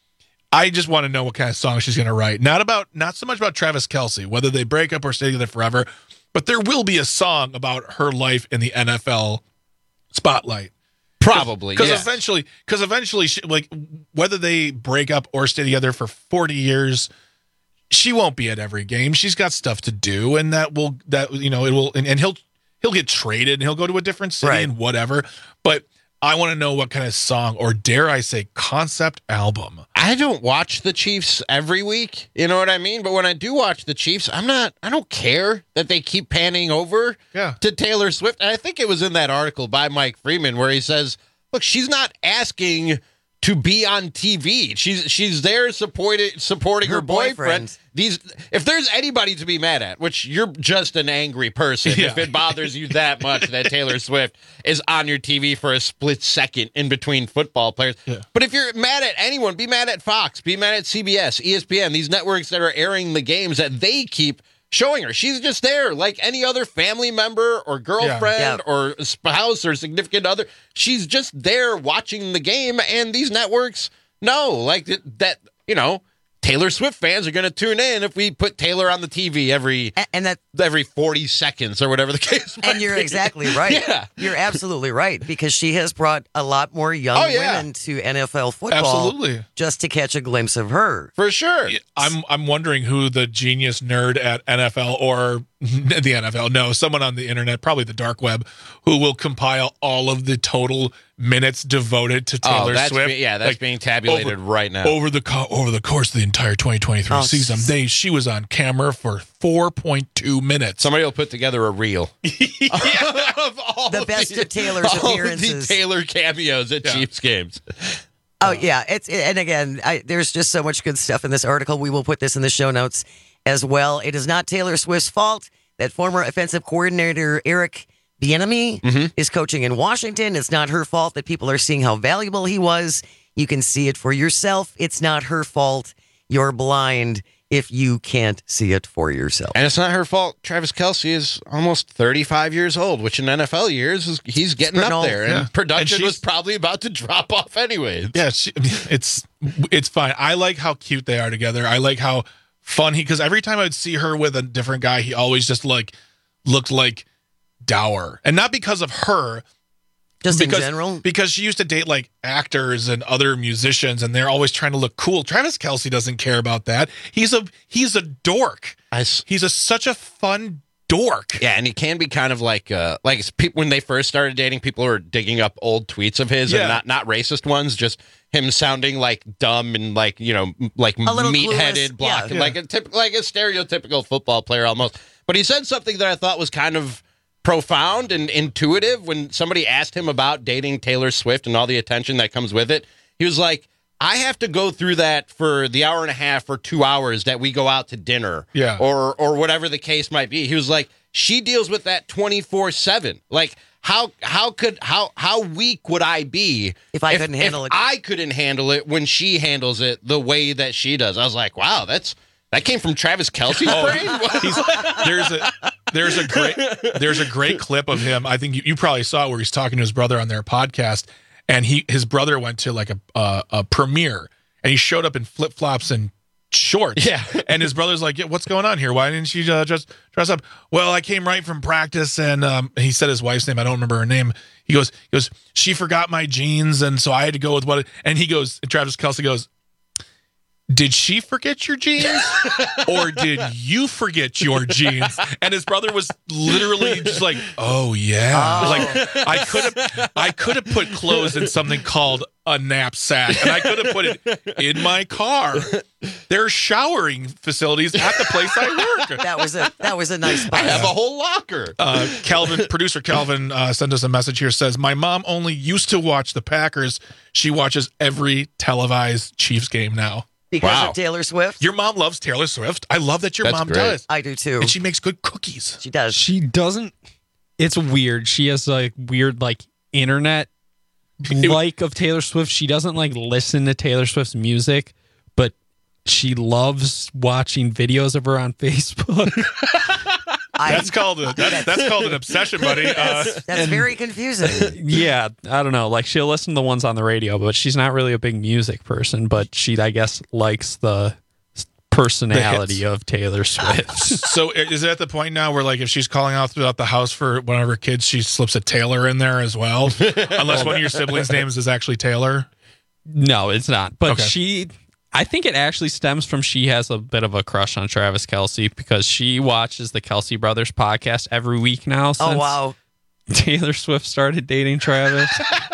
I just want to know what kind of song she's going to write. Not so much about Travis Kelce, whether they break up or stay together forever, but there will be a song about her life in the NFL spotlight. Probably, because eventually, she, like, whether they break up or stay together for 40 years, she won't be at every game. She's got stuff to do, and it will, and he'll get traded and he'll go to a different city and whatever. But I want to know what kind of song, or dare I say, concept album. I don't watch the Chiefs every week. You know what I mean? But when I do watch the Chiefs, I don't care that they keep panning over to Taylor Swift. And I think it was in that article by Mike Freeman where he says, look, she's not asking to be on TV. She's there supporting her boyfriend. If there's anybody to be mad at, which you're just an angry person, if it bothers you that much that Taylor Swift is on your TV for a split second in between football players. Yeah. But if you're mad at anyone, be mad at Fox, be mad at CBS, ESPN, these networks that are airing the games that they keep showing her. She's just there like any other family member or girlfriend or spouse or significant other. She's just there watching the game, and these networks know like that, Taylor Swift fans are going to tune in if we put Taylor on the TV every 40 seconds or whatever the case might be. And you're exactly right. Yeah. You're absolutely right, because she has brought a lot more young women to NFL football. Absolutely. Just to catch a glimpse of her. For sure. I'm wondering who the genius nerd at NFL or the NFL, no, someone on the internet, probably the dark web, who will compile all of the total minutes devoted to Taylor Swift. That's being tabulated right now. Over the course of the entire 2023 season, she was on camera for 4.2 minutes. Somebody will put together a reel. Of all the best of Taylor's appearances. All of the Taylor cameos at Chiefs games. Oh, yeah. And again, there's just so much good stuff in this article. We will put this in the show notes as well. It is not Taylor Swift's fault that former offensive coordinator Eric Bieniemy is coaching in Washington. It's not her fault that people are seeing how valuable he was. You can see it for yourself. It's not her fault you're blind if you can't see it for yourself. And it's not her fault Travis Kelce is almost 35 years old, which in NFL years, he's getting up there. And production was probably about to drop off anyways. Yeah, it's fine. I like how cute they are together. I like how fun because every time I'd see her with a different guy, he always just looked like dour. And not because of her. Just in general? Because she used to date like actors and other musicians, and they're always trying to look cool. Travis Kelce doesn't care about that. He's a dork. He's such a fun dork. Yeah, and he can be kind of like people, when they first started dating, people were digging up old tweets of his and not racist ones, just him sounding like dumb and like meat-headed, block, like a stereotypical football player almost. But he said something that I thought was kind of profound and intuitive when somebody asked him about dating Taylor Swift and all the attention that comes with it. He was like, I have to go through that for the hour and a half or 2 hours that we go out to dinner or whatever the case might be. He was like, she deals with that 24/7. Like, how weak would I be if I couldn't handle it? I couldn't handle it when she handles it the way that she does. I was like, wow, that came from Travis Kelce's brain. There's a great clip of him. I think you probably saw it where he's talking to his brother on their podcast, and his brother went to like a premiere, and he showed up in flip flops and shorts. Yeah. And his brother's like, what's going on here? Why didn't you just dress up? Well, I came right from practice, and he said his wife's name. I don't remember her name. He goes, she forgot my jeans, and so I had to go with what. And Travis Kelce goes, did she forget your jeans, or did you forget your jeans? And his brother was literally just like, oh yeah, like I could have put clothes in something called a knapsack, and I could have put it in my car. There's showering facilities at the place I work. That was a nice spot. I have a whole locker. Producer Calvin sent us a message here. Says, my mom only used to watch the Packers. She watches every televised Chiefs game now. Because of Taylor Swift? Your mom loves Taylor Swift. I love that your mom does. I do too. And she makes good cookies. She does. She doesn't. It's weird. She has like weird like internet of Taylor Swift. She doesn't like listen to Taylor Swift's music, but she loves watching videos of her on Facebook. That's called an obsession, buddy. That's very confusing. Yeah, I don't know. Like she'll listen to the ones on the radio, but she's not really a big music person. But she, I guess, likes the personality of Taylor Swift. So is it at the point now where, like, if she's calling out throughout the house for one of her kids, she slips a Taylor in there as well? Unless one of your siblings' names is actually Taylor? No, it's not. But I think it actually stems from she has a bit of a crush on Travis Kelce because she watches the Kelce Brothers podcast every week now since Taylor Swift started dating Travis.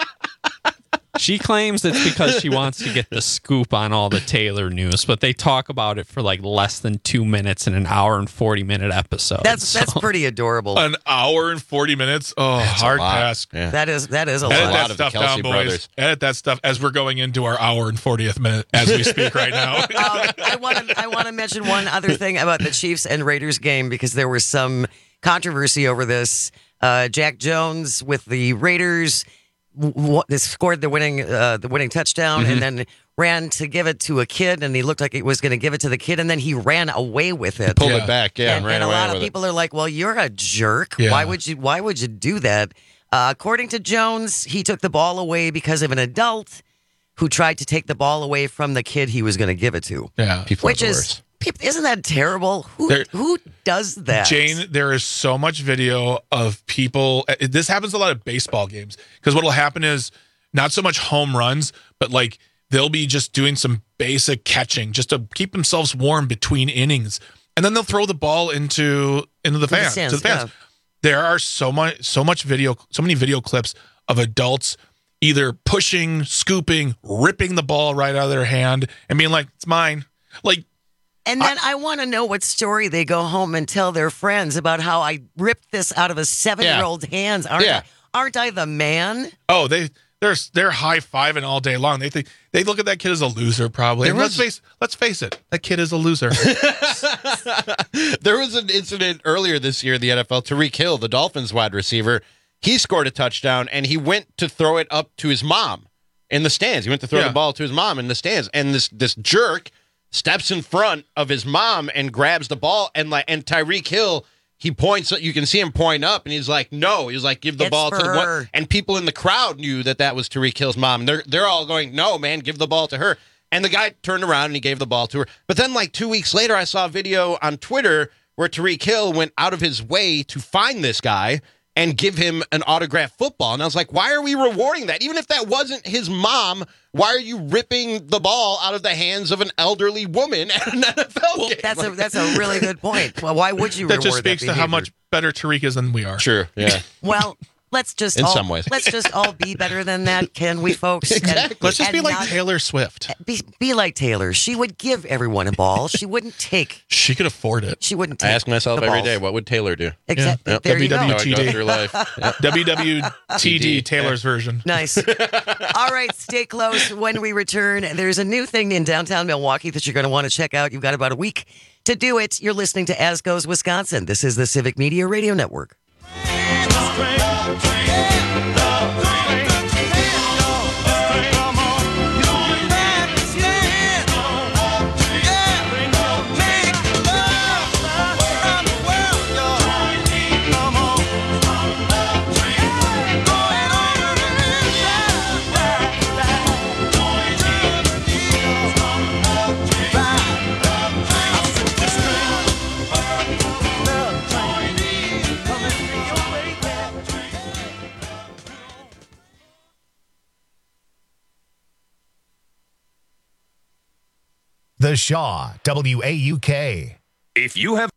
She claims it's because she wants to get the scoop on all the Taylor news, but they talk about it for like less than 2 minutes in an hour and 40-minute episode. That's pretty adorable. An hour and 40 minutes? Oh, that's hard task. Yeah. That is a lot. Edit that stuff down, boys. Edit that stuff as we're going into our hour and 40th minute as we speak right now. I want to mention one other thing about the Chiefs and Raiders game because there was some controversy over this. Jack Jones with the Raiders scored the winning touchdown and then ran to give it to a kid, and he looked like he was going to give it to the kid, and then he ran away with it. Pulled it back, and ran away with it. And a lot of people are like, well, you're a jerk. Yeah. Why would you do that? According to Jones, he took the ball away because of an adult who tried to take the ball away from the kid he was going to give it to. Yeah. Isn't that terrible? Who does that? Jane, there is so much video of people. This happens a lot of baseball games because what will happen is not so much home runs, but like they'll be just doing some basic catching just to keep themselves warm between innings. And then they'll throw the ball into the fans. To the fans. Yeah. There are so many video clips of adults either pushing, scooping, ripping the ball right out of their hand and being like, it's mine. Like, and then I want to know what story they go home and tell their friends about how I ripped this out of a 7-year-old's hands. Aren't I the man? Oh, they're high-fiving all day long. They look at that kid as a loser, probably. Let's face it, that kid is a loser. There was an incident earlier this year in the NFL. Tyreek Hill, the Dolphins wide receiver, he scored a touchdown, and he went to throw it up to his mom in the stands. He went to throw the ball to his mom in the stands, and this jerk steps in front of his mom and grabs the ball, and Tyreek Hill, he points. You can see him point up, and he's like, "No." He's like, "Give the ball to the one." And people in the crowd knew that was Tyreek Hill's mom. And they're all going, "No, man, give the ball to her." And the guy turned around and he gave the ball to her. But then, like 2 weeks later, I saw a video on Twitter where Tyreek Hill went out of his way to find this guy and give him an autographed football. And I was like, why are we rewarding that? Even if that wasn't his mom, why are you ripping the ball out of the hands of an elderly woman at an NFL game? That's a really good point. Well, why would you reward that? That just speaks to how much better Tyreek is than we are. Sure, yeah. Well, let's just some ways. Let's just all be better than that, can we, folks? Exactly. Let's just be like Taylor Swift. Be like Taylor. She would give everyone a ball. She wouldn't take. She could afford it. She wouldn't take. I ask myself every day, what would Taylor do? Exactly. Yep. There you go. WWTD. Through life. Yep. WWTD, Taylor's version. Nice. All right, stay close. When we return, there's a new thing in downtown Milwaukee that you're going to want to check out. You've got about a week to do it. You're listening to As Goes Wisconsin. This is the Civic Media Radio Network. Train. The Shaw, WAUK. If you have...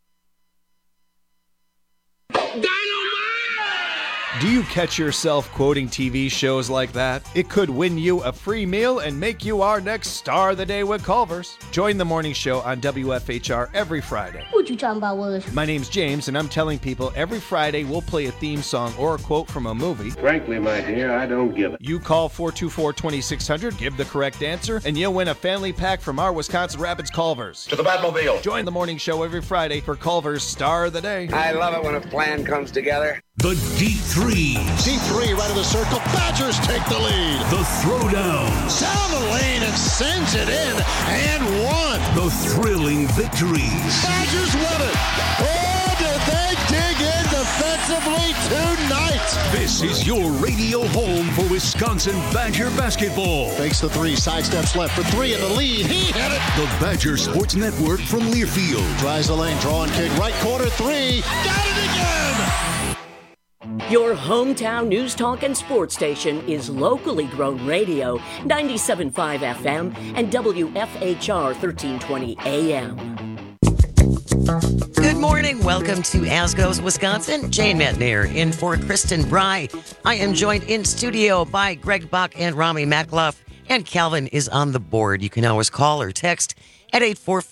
Do you catch yourself quoting TV shows like that? It could win you a free meal and make you our next star of the day with Culver's. Join the morning show on WFHR every Friday. What you talking about, Willis? My name's James, and I'm telling people every Friday we'll play a theme song or a quote from a movie. Frankly, my dear, I don't give it. You call 424-2600, give the correct answer, and you'll win a family pack from our Wisconsin Rapids Culver's. To the Batmobile. Join the morning show every Friday for Culver's Star of the Day. I love it when a plan comes together. The Deep Threes. Deep three right of the circle. Badgers take the lead. The Throwdowns. Down the lane and sends it in and one. The thrilling victories. Badgers win it. Oh, did they dig in defensively tonight? This is your radio home for Wisconsin Badger basketball. Fakes the three, sidesteps left for three in the lead. He hit it. The Badger Sports Network from Learfield. Drives the lane, draw and kick, right corner three. Got it again. Your hometown news talk and sports station is locally grown radio, 97.5 FM and WFHR 1320 AM. Good morning. Welcome to As Goes Wisconsin. Jane Metnier in for Kristen Bry. I am joined in studio by Greg Bach and Rami Matloff, and Calvin is on the board. You can always call or text at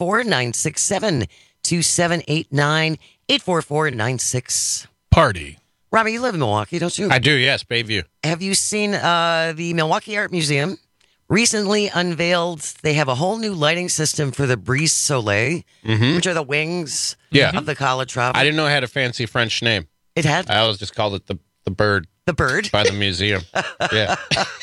844-967-2789, 844-96. Party. Robbie, you live in Milwaukee, don't you? I do, yes, Bayview. Have you seen the Milwaukee Art Museum? Recently unveiled, they have a whole new lighting system for the Brise Soleil, which are the wings of the Calatrava. I didn't know it had a fancy French name. It had? I always just called it the bird. The bird? By the museum. Yeah.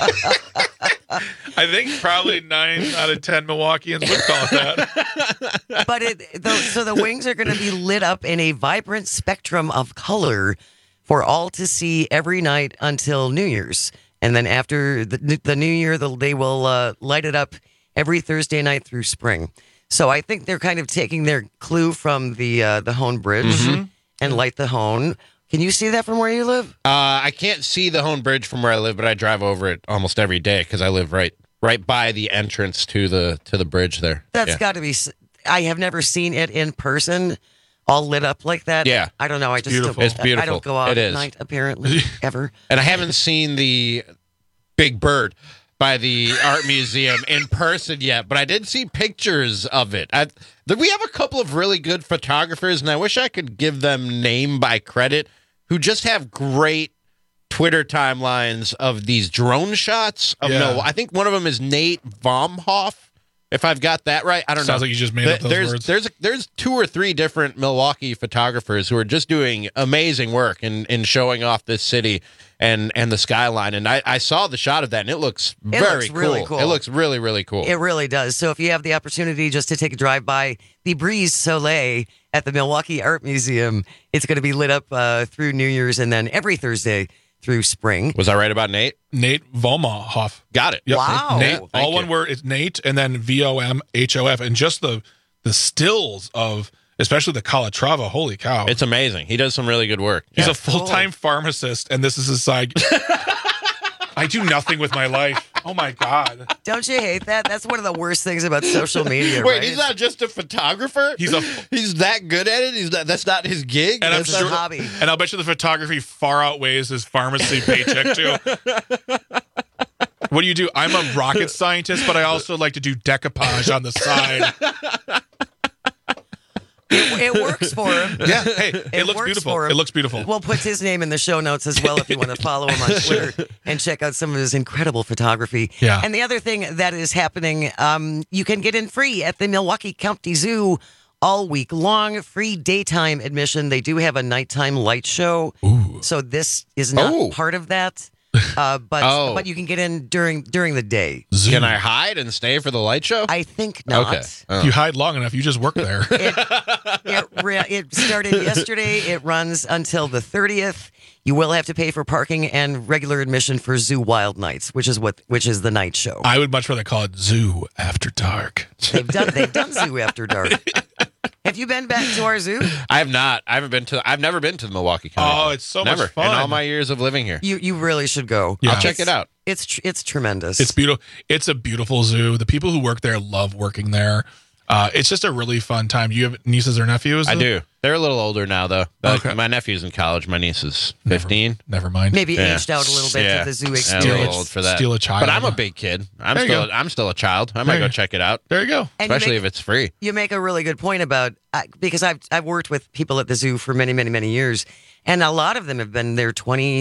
I think probably 9 out of 10 Milwaukeeans would call it that. But so the wings are going to be lit up in a vibrant spectrum of color for all to see every night until New Year's. And then after the New Year, they will light it up every Thursday night through spring. So I think they're kind of taking their clue from the Hone Bridge and light the Hone. Can you see that from where you live? I can't see the Hone Bridge from where I live, but I drive over it almost every day because I live right by the entrance to the bridge there. That's got to be... I have never seen it in person, all lit up like that. Yeah. I don't know. I just beautiful. It's beautiful. I don't go out at night, apparently, ever. And I haven't seen the Big Bird by the Art Museum in person yet, but I did see pictures of it. We have a couple of really good photographers, and I wish I could give them name by credit, who just have great Twitter timelines of these drone shots. I think one of them is Nate Vomhoff. If I've got that right, I don't know. Sounds like you just made up those words. There's 2 or 3 different Milwaukee photographers who are just doing amazing work in showing off this city and the skyline. And I saw the shot of that, and it looks very cool. Really cool. It looks really, really cool. It really does. So if you have the opportunity just to take a drive by the Brise Soleil at the Milwaukee Art Museum, it's going to be lit up through New Year's and then every Thursday through spring. Was I right about Nate? Nate Vomhoff. Got it. Yep. Wow. Nate, all one word. It's Nate and then Vomhoff. And just the stills of, especially the Calatrava. Holy cow. It's amazing. He does some really good work. He's a full-time pharmacist, and this is his side. I do nothing with my life. Oh, my God. Don't you hate that? That's one of the worst things about social media, Wait, right? he's not just a photographer? He's that good at it? That's not his gig? And that's his hobby. And I'll bet you the photography far outweighs his pharmacy paycheck, too. What do? I'm a rocket scientist, but I also like to do decoupage on the side. It works for him. Yeah, hey, it looks beautiful. It looks beautiful. We'll put his name in the show notes as well if you want to follow him on Twitter and check out some of his incredible photography. Yeah. And the other thing that is happening, you can get in free at the Milwaukee County Zoo all week long. Free daytime admission. They do have a nighttime light show. Ooh. So this is not part of that. but you can get in during the day. Can I hide and stay for the light show? I think not. Okay. If you hide long enough, you just work there. It started yesterday. It runs until the 30th. You will have to pay for parking and regular admission for Zoo Wild Nights, which is the night show. I would much rather call it Zoo After Dark. They've done Zoo After Dark. Have you been back to our zoo? I have not. I've never been to the Milwaukee County. Oh, it's so much fun. In all my years of living here. You really should go. Yeah. I'll check it out. It's tremendous. It's beautiful. It's a beautiful zoo. The people who work there love working there. It's just a really fun time. Do you have nieces or nephews? I do. They're a little older now, though. Okay. My nephew's in college. My niece is 15. Never mind. Maybe aged out a little bit to the zoo experience. A little old for that. Steal a child. But I'm a big kid. I'm still a child. I might go check it out. There you go. Especially if it's free. You make a really good point about because I've worked with people at the zoo for many, many, many years, and a lot of them have been there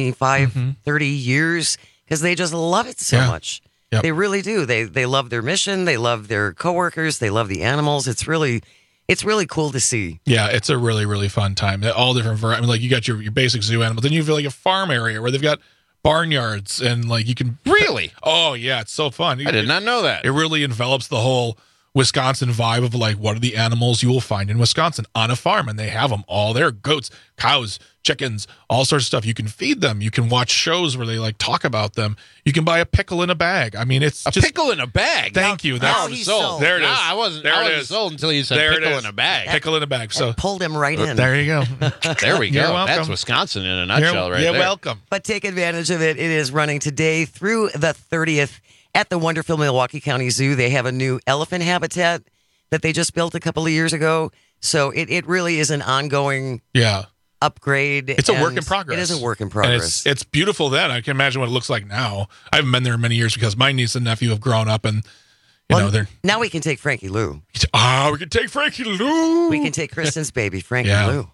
25, 30 years because they just love it so much. Yep. They really do. They love their mission. They love their coworkers. They love the animals. It's really cool to see. Yeah, it's a really, really fun time. All different varieties. I mean, like you got your basic zoo animals. Then you have like a farm area where they've got barnyards and like you can really. Oh yeah, it's so fun. I did not know that. It really envelops the whole Wisconsin vibe of like what are the animals you will find in Wisconsin on a farm, and they have them all there: goats, cows, chickens, all sorts of stuff. You can feed them. You can watch shows where they like talk about them. You can buy a pickle in a bag. I mean, it's just pickle in a bag. Thank you. That's sold. There it is. I wasn't sold until you said pickle in a bag. Pickle in a bag. So pulled him right in. There you go. There we go. You're welcome. That's Wisconsin in a nutshell, right there. You're welcome. But take advantage of it. It is running today through the 30th at the wonderful Milwaukee County Zoo. They have a new elephant habitat that they just built a couple of years ago. So it really is an ongoing upgrade. It's a work in progress. It is a work in progress. And it's beautiful then. I can imagine what it looks like now. I haven't been there in many years because my niece and nephew have grown up and they're... Now we can take Frankie Lou. We can take Frankie Lou. We can take Kristen's baby, Frankie Lou.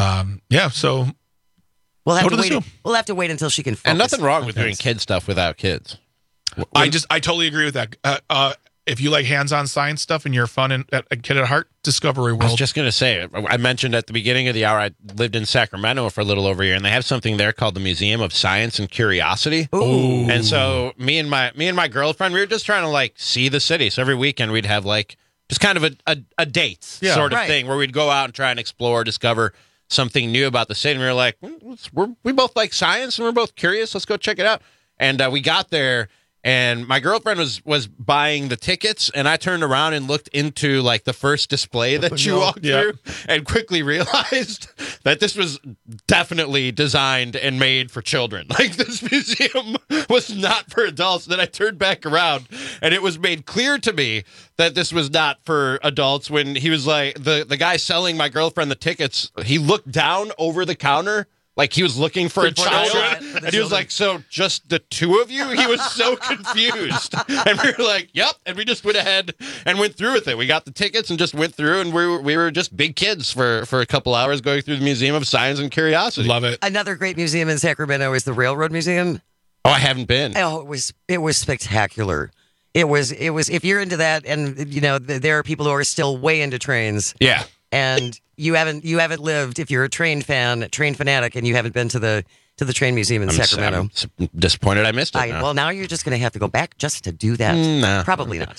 So we'll have to wait until she can focus. And nothing wrong with doing kid stuff without kids. I totally agree with that. If you like hands-on science stuff and you're fun and a kid at heart, Discovery World. I was just going to say, I mentioned at the beginning of the hour, I lived in Sacramento for a little over a year, and they have something there called the Museum of Science and Curiosity. Ooh. And so me and my girlfriend, we were just trying to like see the city. So every weekend we'd have like just kind of a date sort of thing where we'd go out and try and explore, discover something new about the city. And we were like, we both like science and we're both curious. Let's go check it out. And we got there. And my girlfriend was buying the tickets, and I turned around and looked into like the first display that you walked through, and quickly realized that this was definitely designed and made for children. Like this museum was not for adults. Then I turned back around, and it was made clear to me that this was not for adults. When he was like the guy selling my girlfriend the tickets, he looked down over the counter. Like he was looking for a child, and he was like, "So just the two of you?" He was so confused, and we were like, "Yep." And we just went ahead and went through with it. We got the tickets and just went through, and we were just big kids for a couple hours going through the Museum of Science and Curiosity. Love it. Another great museum in Sacramento is the Railroad Museum. Oh, I haven't been. Oh, it was spectacular. It was if you're into that, and there are people who are still way into trains. Yeah. And you haven't lived, if you're a train fanatic, and you haven't been to the train museum in Sacramento. I'm disappointed I missed it. Well, now you're just going to have to go back just to do that. No. Probably not.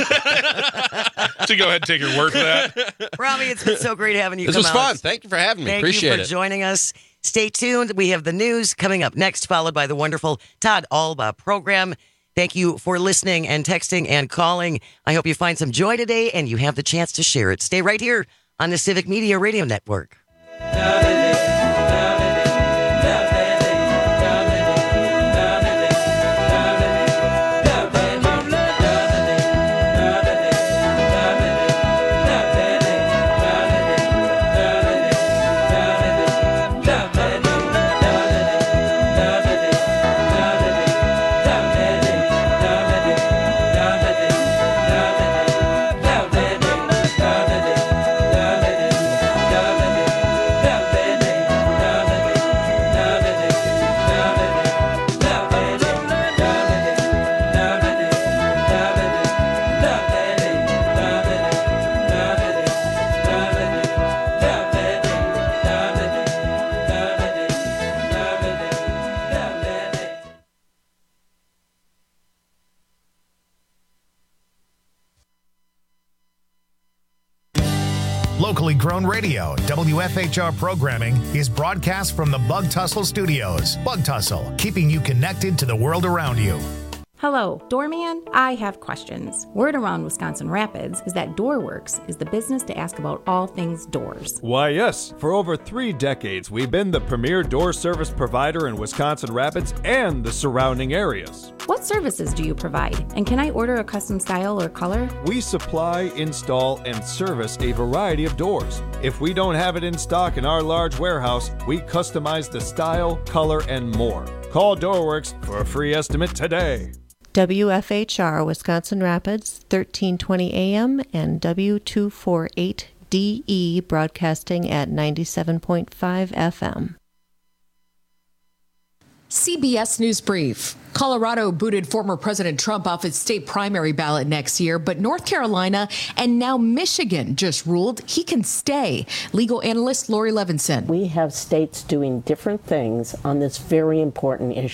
So go ahead and take your word for that. Robbie, it's been so great having you This come was out. fun. Thank you for having me. Appreciate it. Thank you for joining us. Stay tuned. We have the news coming up next, followed by the wonderful Todd Alba program. Thank you for listening and texting and calling. I hope you find some joy today and you have the chance to share it. Stay right here on the Civic Media Radio Network. Locally grown radio, WFHR programming is broadcast from the Bug Tussle Studios. Bug Tussle, keeping you connected to the world around you. Hello, Doorman. I have questions. Word around Wisconsin Rapids is that DoorWorks is the business to ask about all things doors. Why, yes. For over 3 decades, we've been the premier door service provider in Wisconsin Rapids and the surrounding areas. What services do you provide? And can I order a custom style or color? We supply, install, and service a variety of doors. If we don't have it in stock in our large warehouse, we customize the style, color, and more. Call DoorWorks for a free estimate today. WFHR Wisconsin Rapids, 1320 AM and W248DE broadcasting at 97.5 FM. CBS News Brief. Colorado booted former President Trump off its state primary ballot next year, but North Carolina and now Michigan just ruled he can stay. Legal analyst Lori Levinson. We have states doing different things on this very important issue.